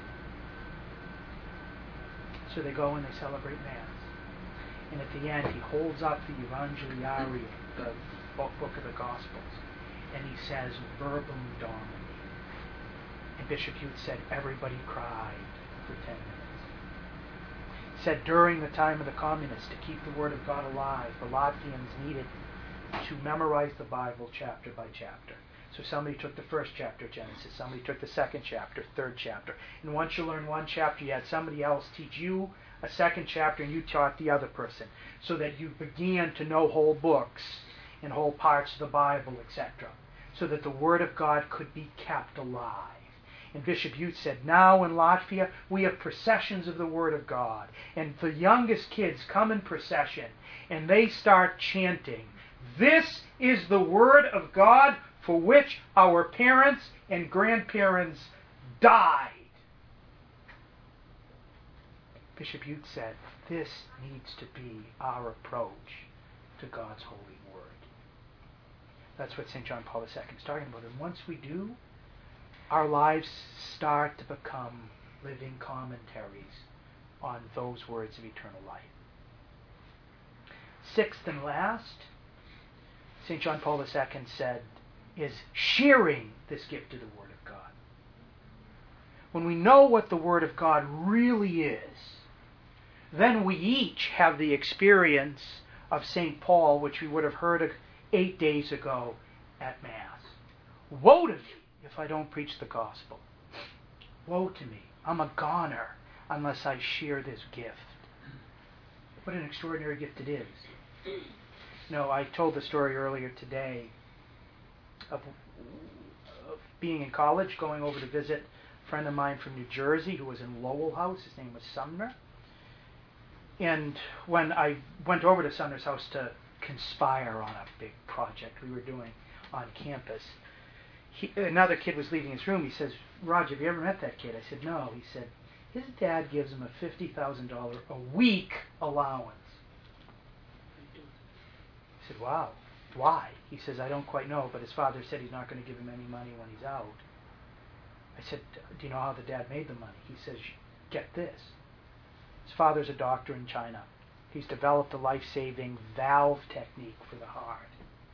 you. So they go and they celebrate Mass. And at the end, he holds up the Evangeliarium, the book of the Gospels, and he says, Verbum Domini. And Bishop Youth said, everybody cried for ten minutes. He said, during the time of the communists, to keep the Word of God alive, the Latvians needed to memorize the Bible chapter by chapter. So somebody took the first chapter of Genesis, somebody took the second chapter, third chapter. And once you learn one chapter, you had somebody else teach you a second chapter, and you taught the other person, so that you began to know whole books and whole parts of the Bible, et cetera, so that the Word of God could be kept alive. And Bishop Ute said, now in Latvia, we have processions of the Word of God. And the youngest kids come in procession, and they start chanting, this is the Word of God for which our parents and grandparents died. Bishop Ute said, this needs to be our approach to God's holy Word. That's what Saint John Paul the Second is talking about. And once we do, our lives start to become living commentaries on those words of eternal life. Sixth and last, Saint John Paul the Second said, is sharing this gift of the Word of God. When we know what the Word of God really is, then we each have the experience of Saint Paul, which we would have heard of eight days ago at Mass. Woe to me if I don't preach the gospel. Woe to me. I'm a goner unless I share this gift. What an extraordinary gift it is. You know, I told the story earlier today of, of being in college, going over to visit a friend of mine from New Jersey who was in Lowell House. His name was Sumner. And when I went over to Sumner's house to conspire on a big project we were doing on campus, he, another kid was leaving his room. He says, Roger, have you ever met that kid? I said, no. He said, his dad gives him a fifty thousand dollars a week allowance. I said, wow, why? He says, I don't quite know, but his father said he's not going to give him any money when he's out. I said, do you know how the dad made the money? He says, get this. His father's a doctor in China. He's developed a life-saving valve technique for the heart.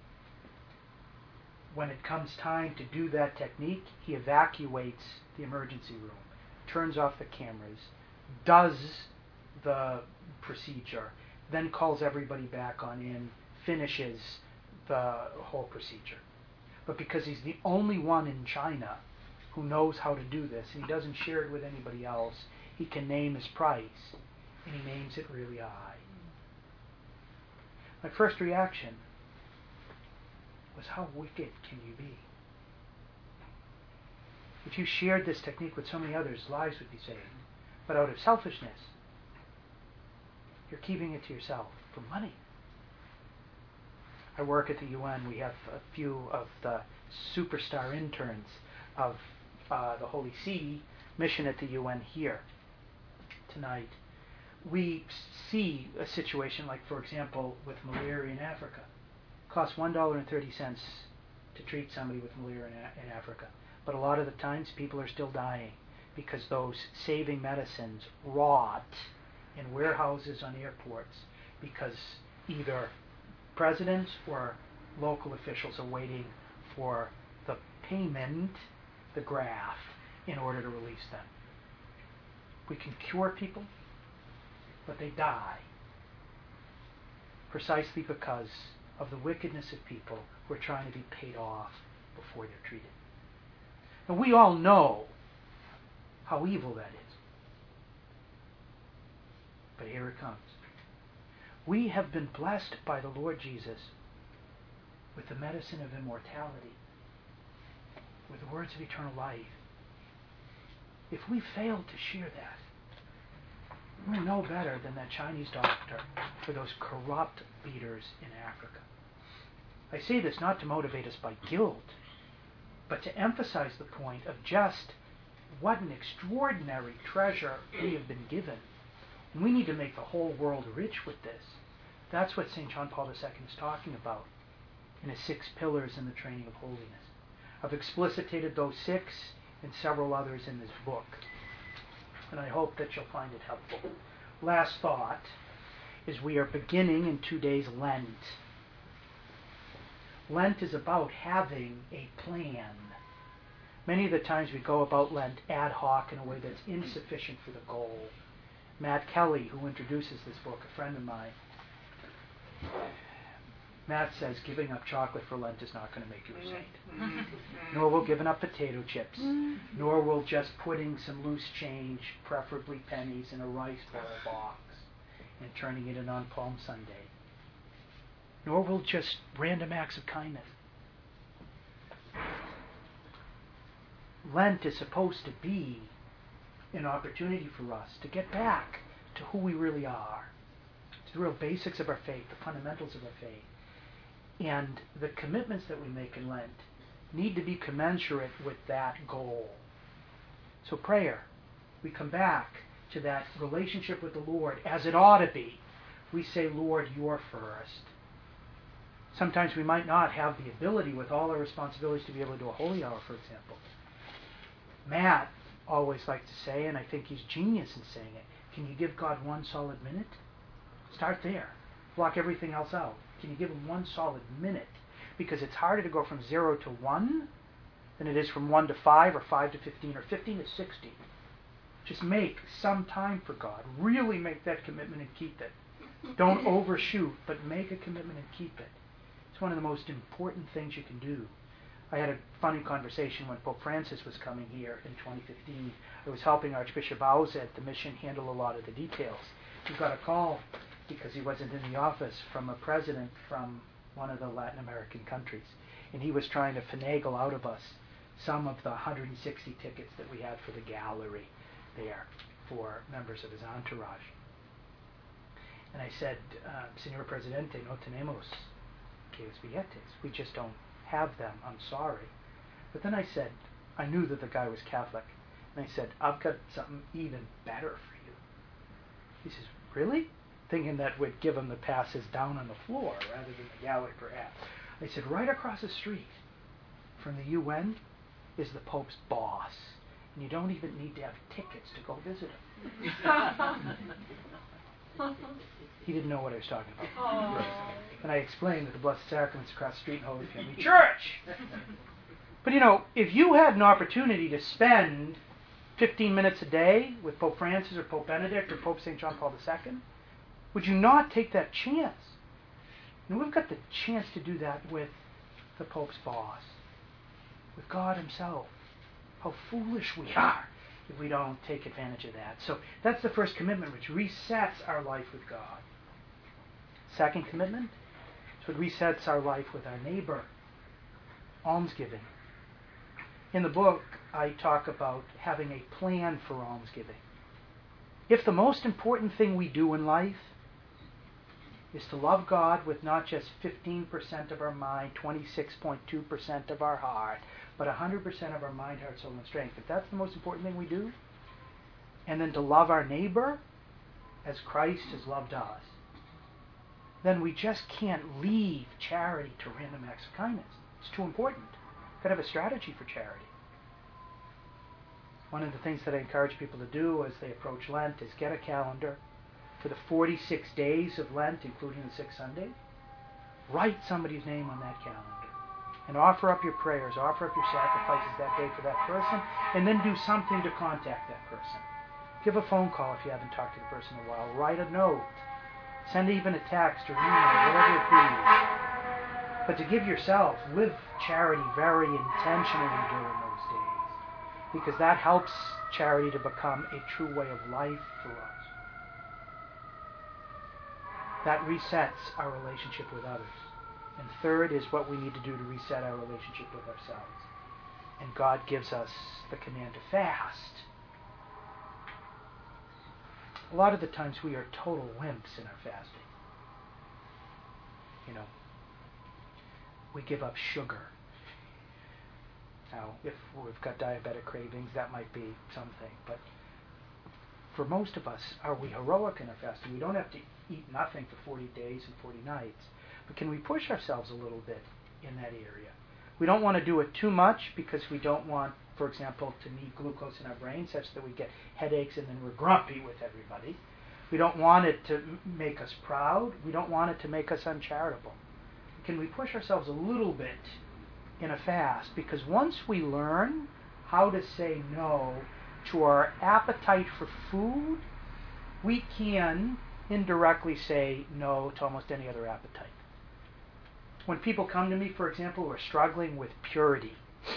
When it comes time to do that technique, he evacuates the emergency room, turns off the cameras, does the procedure, then calls everybody back on in, finishes the whole procedure. But because he's the only one in China who knows how to do this, and he doesn't share it with anybody else, he can name his price, and he names it really high. My first reaction was, how wicked can you be? If you shared this technique with so many others, lives would be saved. But out of selfishness, you're keeping it to yourself for money. I work at the U N. We have a few of the superstar interns of uh, the Holy See mission at the U N here tonight. We see a situation like, for example, with malaria in Africa. It costs one dollar and thirty cents to treat somebody with malaria in, in Africa. But a lot of the times people are still dying because those saving medicines rot in warehouses on airports because either presidents or local officials are waiting for the payment, the graft, in order to release them. We can cure people, but they die precisely because of the wickedness of people who are trying to be paid off before they're treated. And we all know how evil that is. But here it comes. We have been blessed by the Lord Jesus with the medicine of immortality, with the words of eternal life. If we fail to share that, we're no better than that Chinese doctor for those corrupt leaders in Africa. I say this not to motivate us by guilt, but to emphasize the point of just what an extraordinary treasure we have been given. And we need to make the whole world rich with this. That's what Saint John Paul the Second is talking about in his six pillars in the training of holiness. I've explicitated those six and several others in this book, and I hope that you'll find it helpful. Last thought is we are beginning in two days Lent. Lent is about having a plan. Many of the times we go about Lent ad hoc in a way that's insufficient for the goal. Matt Kelly, who introduces this book, a friend of mine, Matt says giving up chocolate for Lent is not going to make you a saint. Nor will giving up potato chips. Nor will just putting some loose change, preferably pennies, in a rice bowl box and turning it in on Palm Sunday. Nor will just random acts of kindness. Lent is supposed to be an opportunity for us to get back to who we really are, to the real basics of our faith, the fundamentals of our faith. And the commitments that we make in Lent need to be commensurate with that goal. So prayer, we come back to that relationship with the Lord as it ought to be. We say, Lord, you're first. Sometimes we might not have the ability with all our responsibilities to be able to do a holy hour, for example. Matt always likes to say, and I think he's genius in saying it, can you give God one solid minute? Start there. Block everything else out. Can you give him one solid minute? Because it's harder to go from zero to one than it is from one to five or five to fifteen or fifteen to sixty. Just make some time for God. Really make that commitment and keep it. Don't overshoot, but make a commitment and keep it. It's one of the most important things you can do. I had a funny conversation when Pope Francis was coming here in twenty fifteen. I was helping Archbishop Bauza at the mission handle a lot of the details. He got a call, because he wasn't in the office, from a president from one of the Latin American countries. And he was trying to finagle out of us some of the one hundred sixty tickets that we had for the gallery there for members of his entourage. And I said, uh, Señor Presidente, no tenemos que los billetes. We just don't have them. I'm sorry. But then I said, I knew that the guy was Catholic. And I said, I've got something even better for you. He says, really? Thinking that would give him the passes down on the floor rather than the gallery, perhaps. I said, right across the street from the U N is the Pope's boss. And you don't even need to have tickets to go visit him. He didn't know what I was talking about. Oh. And I explained that the Blessed Sacrament's across the street in Holy Family Church. But you know, if you had an opportunity to spend fifteen minutes a day with Pope Francis or Pope Benedict or Pope Saint John Paul the Second, would you not take that chance? And we've got the chance to do that with the Pope's boss, with God himself. How foolish we are if we don't take advantage of that. So that's the first commitment, which resets our life with God. Second commitment is what resets our life with our neighbor. Almsgiving. In the book, I talk about having a plan for almsgiving. If the most important thing we do in life is to love God with not just fifteen percent of our mind, twenty-six point two percent of our heart, but one hundred percent of our mind, heart, soul, and strength, if that's the most important thing we do, and then to love our neighbor as Christ has loved us, then we just can't leave charity to random acts of kindness. It's too important. You've got to have a strategy for charity. One of the things that I encourage people to do as they approach Lent is get a calendar for the forty-six days of Lent, including the six Sundays. Write somebody's name on that calendar and offer up your prayers, offer up your sacrifices that day for that person, and then do something to contact that person. Give a phone call if you haven't talked to the person in a while. Write a note. Send even a text or email, whatever it be. But to give yourself, live charity very intentionally during those days, because that helps charity to become a true way of life for us. That resets our relationship with others. And third is what we need to do to reset our relationship with ourselves. And God gives us the command to fast. A lot of the times we are total wimps in our fasting. You know, we give up sugar. Now, if we've got diabetic cravings, that might be something. But for most of us, are we heroic in our fasting? We don't have to eat nothing for forty days and forty nights. But can we push ourselves a little bit in that area? We don't want to do it too much because we don't want, for example, to need glucose in our brain such that we get headaches and then we're grumpy with everybody. We don't want it to make us proud. We don't want it to make us uncharitable. Can we push ourselves a little bit in a fast? Because once we learn how to say no to our appetite for food, we can indirectly say no to almost any other appetite. When people come to me, for example, who are struggling with purity,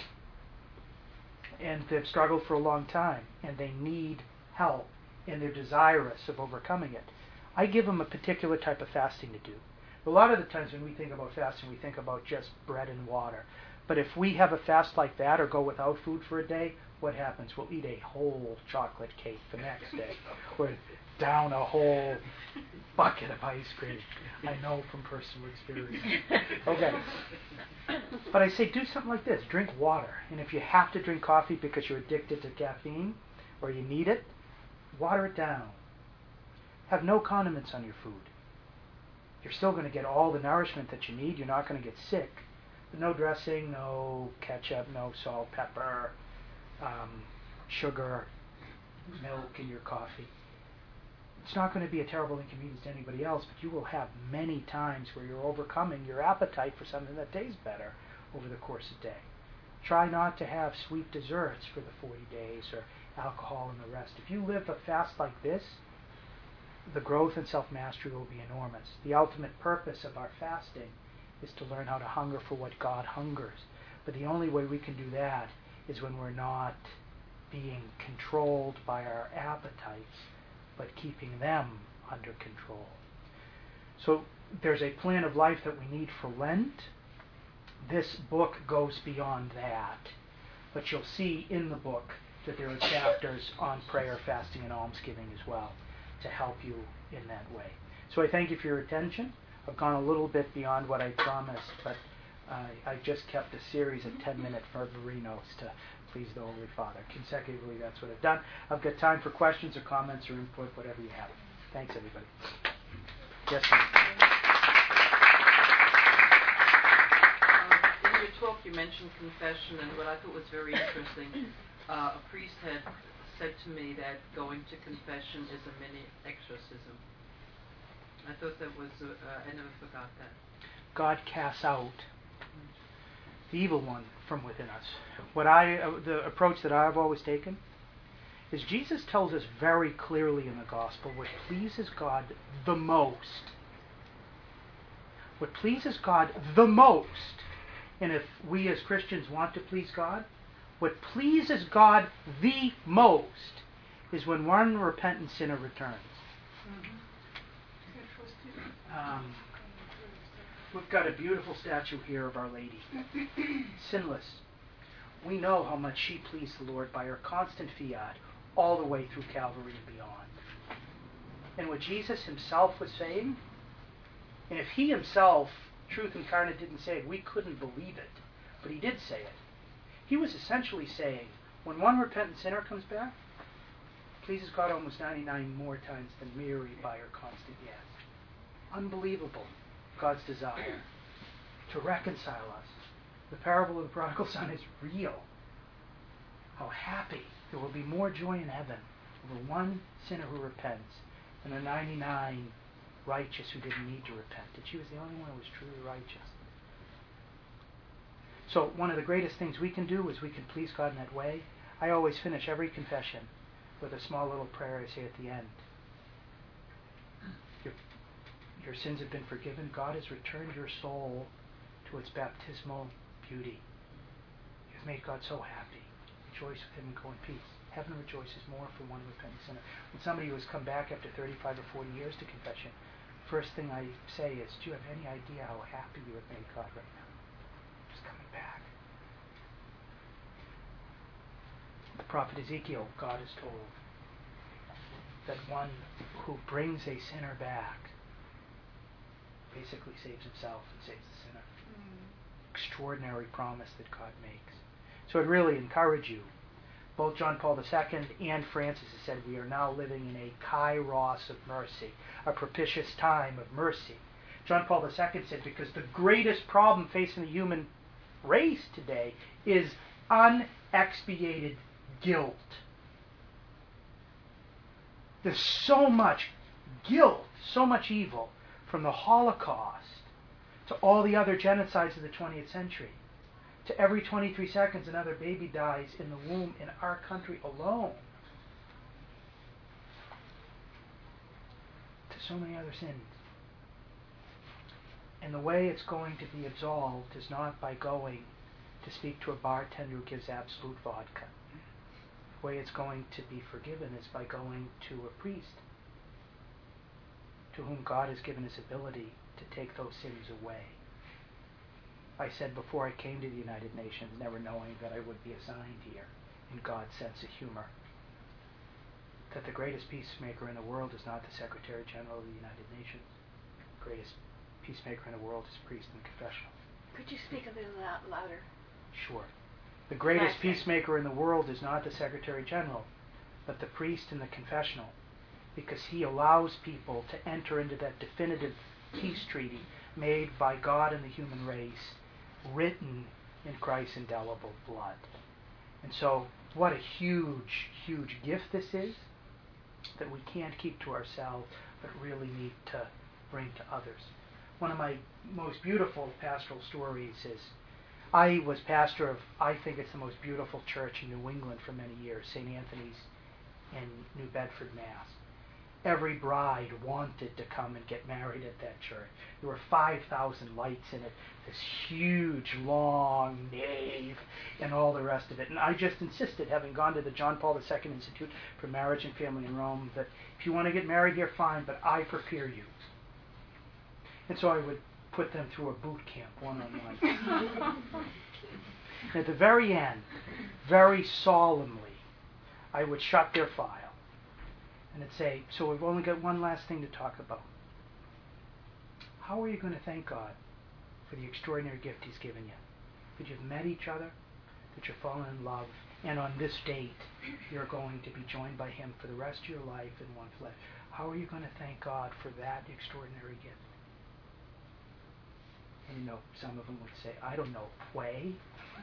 and they've struggled for a long time, and they need help, and they're desirous of overcoming it, I give them a particular type of fasting to do. A lot of the times when we think about fasting, we think about just bread and water. But if we have a fast like that or go without food for a day, what happens? We'll eat a whole chocolate cake the next day. Or down a whole bucket of ice cream. I know from personal experience. Okay. But I say do something like this. Drink water. And if you have to drink coffee because you're addicted to caffeine or you need it, water it down. Have no condiments on your food. You're still going to get all the nourishment that you need. You're not going to get sick. But no dressing, no ketchup, no salt, pepper, um, sugar, milk in your coffee. It's not going to be a terrible inconvenience to anybody else, but you will have many times where you're overcoming your appetite for something that tastes better over the course of the day. Try not to have sweet desserts for the forty days or alcohol and the rest. If you live a fast like this, the growth in self-mastery will be enormous. The ultimate purpose of our fasting is to learn how to hunger for what God hungers. But the only way we can do that is when we're not being controlled by our appetites, but keeping them under control. So there's a plan of life that we need for Lent. This book goes beyond that. But you'll see in the book that there are chapters on prayer, fasting, and almsgiving as well, to help you in that way. So I thank you for your attention. I've gone a little bit beyond what I promised, but uh, I just kept a series of ten-minute verberinos to please the Holy Father. Consecutively, that's what I've done. I've got time for questions or comments or input, whatever you have. Thanks, everybody. Yes, ma'am. Um, in your talk, you mentioned confession, and what I thought was very interesting, uh, a priest had said to me that going to confession is a mini exorcism. I thought that was, uh, uh, I never forgot that. God casts out the evil one from within us. What I, uh, the approach that I've always taken is Jesus tells us very clearly in the gospel what pleases God the most. What pleases God the most, and if we as Christians want to please God, what pleases God the most is when one repentant sinner returns. Um, we've got a beautiful statue here of Our Lady, sinless. We know how much she pleased the Lord by her constant fiat all the way through Calvary and beyond. And what Jesus himself was saying, and if he himself, truth incarnate, didn't say it, we couldn't believe it, but he did say it. He was essentially saying, when one repentant sinner comes back, pleases God almost ninety-nine more times than Mary by her constant yes. Unbelievable, God's desire to reconcile us. The parable of the prodigal son is real. How happy. There will be more joy in heaven over one sinner who repents than the ninety-nine righteous who didn't need to repent. And she was the only one who was truly righteous. So one of the greatest things we can do is we can please God in that way. I always finish every confession with a small little prayer I say at the end. Your, your sins have been forgiven. God has returned your soul to its baptismal beauty. You've made God so happy. Rejoice with him and go in peace. Heaven rejoices more for one repentant sinner. When somebody who has come back after thirty-five or forty years to confession, first thing I say is, do you have any idea how happy you have made God right now? Just coming back. The prophet Ezekiel, God is told that one who brings a sinner back basically saves himself and saves the sinner. Mm. Extraordinary promise that God makes. So I'd really encourage you. Both John Paul the Second and Francis have said we are now living in a kairos of mercy, a propitious time of mercy. John Paul the Second said because the greatest problem facing the human race today is unexpiated guilt. There's so much guilt, so much evil, from the Holocaust to all the other genocides of the twentieth century. To every twenty-three seconds another baby dies in the womb in our country alone. To so many other sins. And the way it's going to be absolved is not by going to speak to a bartender who gives absolute vodka. The way it's going to be forgiven is by going to a priest to whom God has given his ability to take those sins away. I said before I came to the United Nations, never knowing that I would be assigned here, in God's sense of humor, that the greatest peacemaker in the world is not the Secretary General of the United Nations. The greatest peacemaker in the world is priest in the confessional. Could you speak a little loud, louder? Sure. The greatest Nice. peacemaker in the world is not the Secretary General, but the priest in the confessional, because he allows people to enter into that definitive peace treaty made by God and the human race, written in Christ's indelible blood. And so, what a huge, huge gift this is, that we can't keep to ourselves, but really need to bring to others. One of my most beautiful pastoral stories is, I was pastor of, I think it's the most beautiful church in New England for many years, Saint Anthony's in New Bedford, Mass. Every bride wanted to come and get married at that church. There were five thousand lights in it, this huge, long nave, and all the rest of it. And I just insisted, having gone to the John Paul the Second Institute for Marriage and Family in Rome, that if you want to get married here, fine, but I prepare you. And so I would put them through a boot camp, one-on-one. And at the very end, very solemnly, I would shut their file. And it'd say, so we've only got one last thing to talk about. How are you going to thank God for the extraordinary gift he's given you? That you've met each other, that you've fallen in love, and on this date, you're going to be joined by him for the rest of your life in one flesh. How are you going to thank God for that extraordinary gift? And you know, some of them would say, I don't know, pray?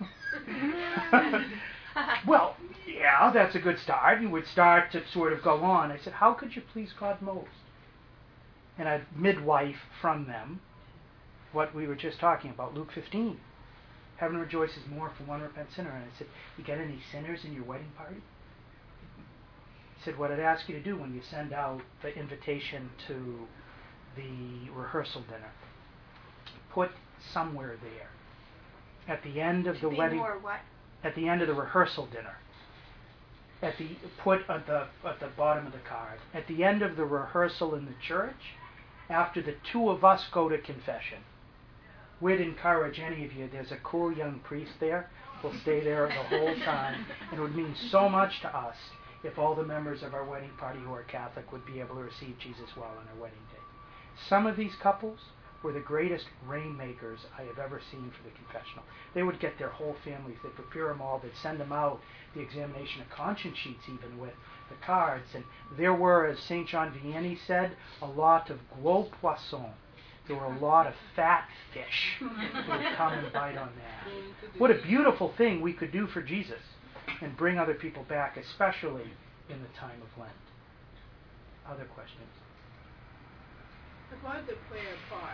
Well, yeah, that's a good start. You would start to sort of go on. I said, how could you please God most? And I'd midwife from them what we were just talking about, Luke fifteen. Heaven rejoices more for one repentant sinner. And I said, you get any sinners in your wedding party? He said, what I'd ask you to do when you send out the invitation to the rehearsal dinner, put somewhere there, at the end of the be wedding, more what? at the end of the rehearsal dinner, at the put at the at the bottom of the card, at the end of the rehearsal in the church, after the two of us go to confession, we'd encourage any of you. There's a cool young priest there. We'll stay there the whole time, and it would mean so much to us if all the members of our wedding party who are Catholic would be able to receive Jesus well on our wedding day. Some of these couples were the greatest rainmakers I have ever seen for the confessional. They would get their whole families, they'd prepare them all, they'd send them out the examination of conscience sheets even with the cards, and there were, as Saint John Vianney said, a lot of gros poissons. There were a lot of fat fish who would come and bite on that. What a beautiful thing we could do for Jesus and bring other people back, especially in the time of Lent. Other questions? About the prayer part,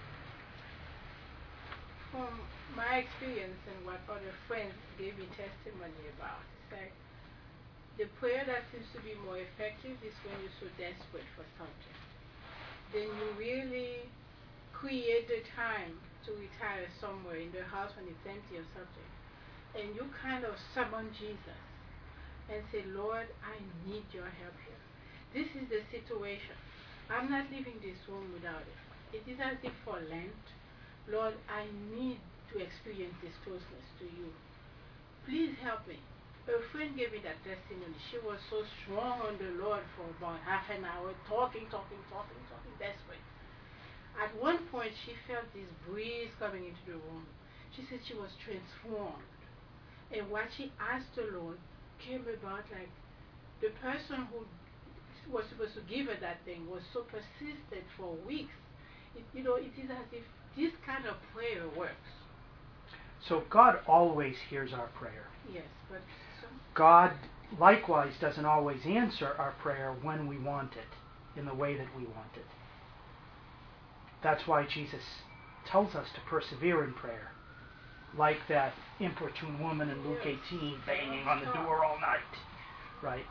from my experience and what other friends gave me testimony about, it's like the prayer that seems to be more effective is when you're so desperate for something. Then you really create the time to retire somewhere in the house when it's empty or something. And you kind of summon Jesus and say, Lord, I need your help here. This is the situation. I'm not leaving this room without it. It is as if for Lent, Lord, I need to experience this closeness to you. Please help me. A friend gave me that testimony. She was so strong on the Lord for about half an hour, talking, talking, talking, talking, desperate. At one point, she felt this breeze coming into the room. She said she was transformed. And what she asked the Lord came about like the person who was supposed to give her that thing was so persistent for weeks. It, you know, it is as if this kind of prayer works. So God always hears our prayer. Yes, but so God likewise doesn't always answer our prayer when we want it, in the way that we want it. That's why Jesus tells us to persevere in prayer, like that importune woman in Luke eighteen banging on the door all night, right?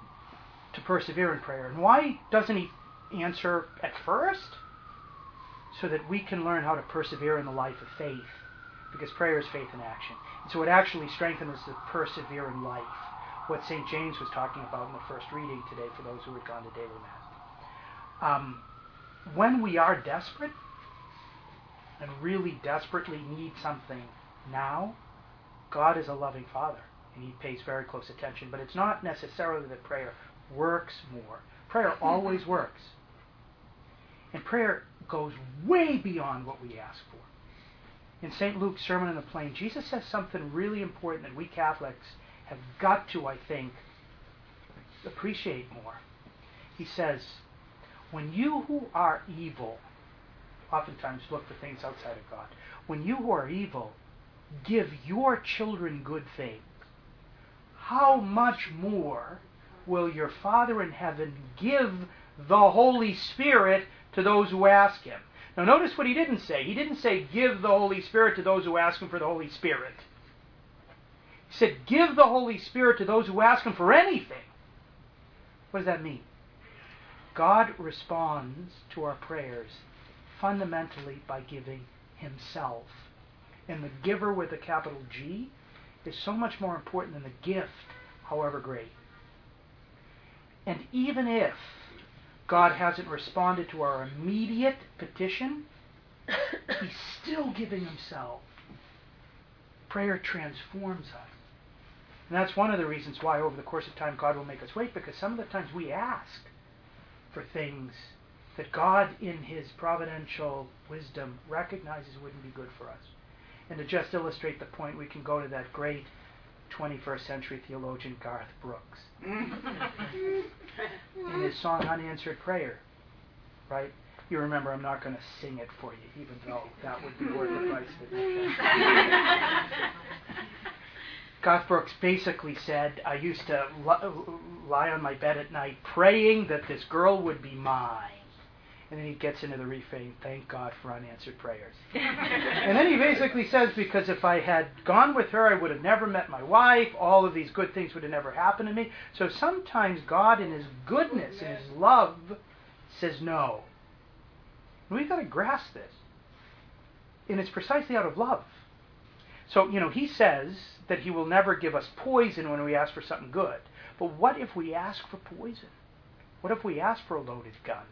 To persevere in prayer. And why doesn't he answer at first? so that we can learn how to persevere in the life of faith, because prayer is faith in action. And so it actually strengthens the persevering life, what Saint James was talking about in the first reading today for those who had gone to daily Mass. Um, when we are desperate and really desperately need something now, God is a loving Father, and He pays very close attention. But it's not necessarily that prayer works more. Prayer always works. And prayer goes way beyond what we ask for. In Saint Luke's Sermon on the Plain, Jesus says something really important that we Catholics have got to, I think, appreciate more. He says, when you who are evil, oftentimes look for things outside of God, when you who are evil give your children good things, how much more will your Father in heaven give the Holy Spirit to those who ask Him? Now notice what He didn't say. He didn't say give the Holy Spirit to those who ask Him for the Holy Spirit. He said give the Holy Spirit to those who ask Him for anything. What does that mean? God responds to our prayers fundamentally by giving Himself. And the giver with a capital G is so much more important than the gift, however great. And even if God hasn't responded to our immediate petition, He's still giving Himself. Prayer transforms us. And that's one of the reasons why over the course of time God will make us wait, because some of the times we ask for things that God in His providential wisdom recognizes wouldn't be good for us. And to just illustrate the point, we can go to that great twenty-first century theologian Garth Brooks. In his song Unanswered Prayer, right? You remember, I'm not going to sing it for you, even though that would be worth the price of admission. Garth Brooks basically said, I used to li- lie on my bed at night praying that this girl would be mine. And then he gets into the refrain, thank God for unanswered prayers. And then he basically says, because if I had gone with her, I would have never met my wife. All of these good things would have never happened to me. So sometimes God in His goodness and His love says no. And we've got to grasp this. And it's precisely out of love. So, you know, He says that He will never give us poison when we ask for something good. But what if we ask for poison? What if we ask for a loaded gun?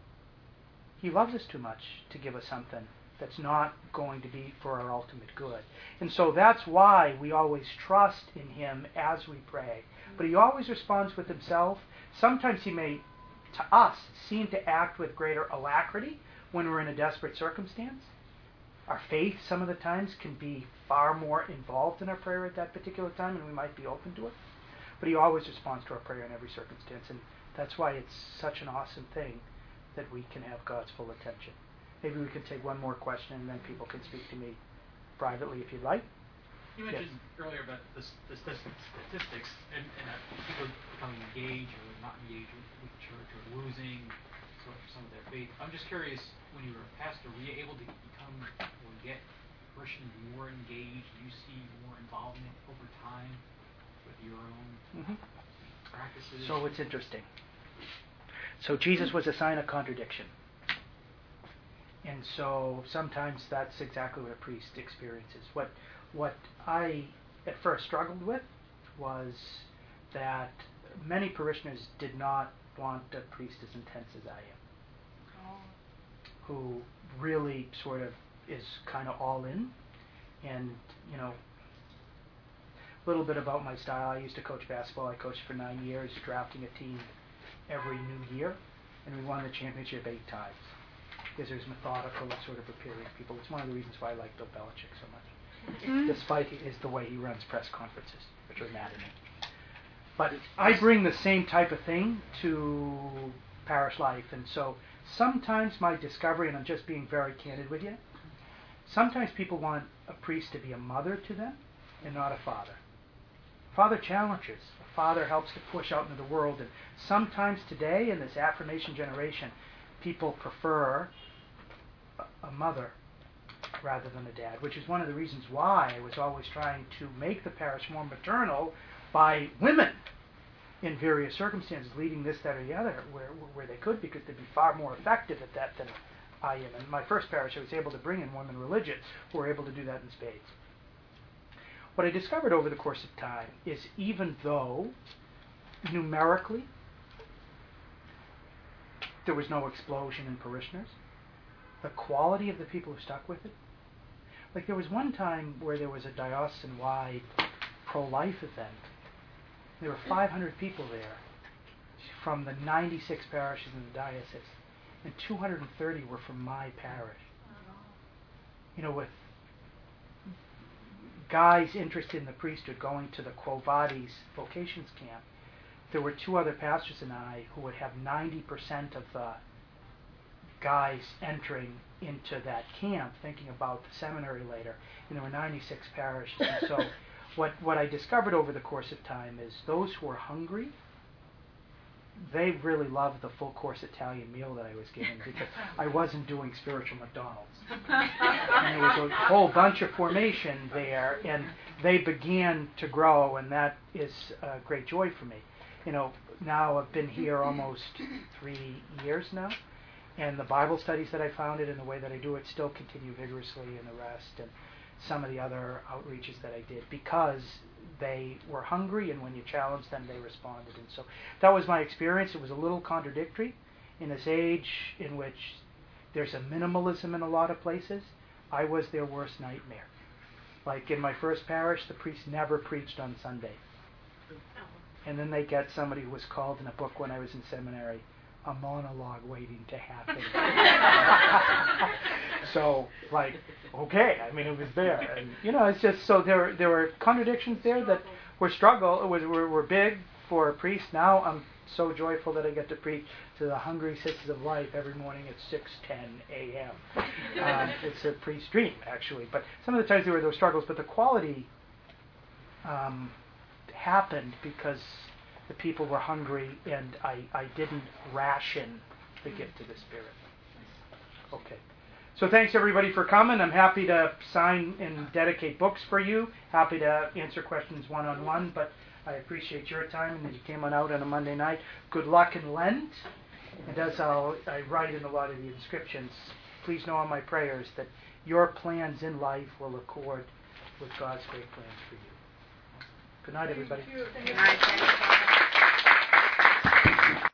He loves us too much to give us something that's not going to be for our ultimate good. And so that's why we always trust in Him as we pray. But He always responds with Himself. Sometimes He may, to us, seem to act with greater alacrity when we're in a desperate circumstance. Our faith, some of the times, can be far more involved in our prayer at that particular time, and we might be open to it. But He always responds to our prayer in every circumstance, and that's why it's such an awesome thing that we can have God's full attention. Maybe we can take one more question, and then people can speak to me privately if you'd like. You mentioned yes. earlier about the, the statistics and, and uh, people becoming engaged or not engaged with, with the church or losing sort of some of their faith. I'm just curious, when you were a pastor, were you able to become or get Christians more engaged? Do you see more involvement over time with your own mm-hmm. practices? So it's interesting. So Jesus was a sign of contradiction. And so sometimes that's exactly what a priest experiences. What what I at first struggled with was that many parishioners did not want a priest as intense as I am. Oh. Who really sort of is kind of all in. And, you know, a little bit about my style. I used to coach basketball. I coached for nine years, drafting a team every new year, and we won the championship eight times because there's methodical sort of a period of people. It's one of the reasons why I like Bill Belichick so much, mm-hmm. despite is the way he runs press conferences, which are mad at me. But I bring the same type of thing to parish life, and so sometimes my discovery, and I'm just being very candid with you, sometimes people want a priest to be a mother to them and not a father. Father challenges. A father helps to push out into the world. And sometimes today, in this affirmation generation, people prefer a, a mother rather than a dad, which is one of the reasons why I was always trying to make the parish more maternal by women in various circumstances, leading this, that, or the other, where where they could, because they'd be far more effective at that than I am. In my first parish, I was able to bring in women religious who were able to do that in spades. What I discovered over the course of time is even though numerically there was no explosion in parishioners, the quality of the people who stuck with it. Like there was one time where there was a diocesan-wide pro-life event. There were five hundred people there from the ninety-six parishes in the diocese, and two hundred thirty were from my parish. You know, with guys interested in the priesthood going to the Quo Vadis vocations camp, there were two other pastors and I who would have ninety percent of the guys entering into that camp thinking about the seminary later, and there were ninety-six parishes. And so what, what I discovered over the course of time is those who were hungry, they really loved the full course Italian meal that I was given because I wasn't doing spiritual McDonald's. And there was a whole bunch of formation there, and they began to grow, and that is a great joy for me. You know, now I've been here almost three years now, and the Bible studies that I founded and the way that I do it still continue vigorously, and the rest, and some of the other outreaches that I did, because they were hungry, and when you challenged them, they responded. And so that was my experience. It was a little contradictory in this age in which there's a minimalism in a lot of places. I was their worst nightmare. Like in my first parish, the priest never preached on Sunday. And then they get somebody who was called in a book when I was in seminary, a monologue waiting to happen. So, like, okay, I mean, it was there. And, you know, it's just, so there there were contradictions there that were struggle, was, were, were big for a priest. Now I'm so joyful that I get to preach to the hungry sisters of life every morning at six ten a.m. Um, it's a priest's dream, actually. But some of the times there were those struggles, but the quality um, happened because the people were hungry, and I, I didn't ration the gift of the Spirit. Okay. So thanks everybody for coming. I'm happy to sign and dedicate books for you. Happy to answer questions one-on-one, but I appreciate your time and that you came on out on a Monday night. Good luck in Lent. And as I'll, I write in a lot of the inscriptions, please know in my prayers that your plans in life will accord with God's great plans for you. Good night, everybody. Thank you. Good night.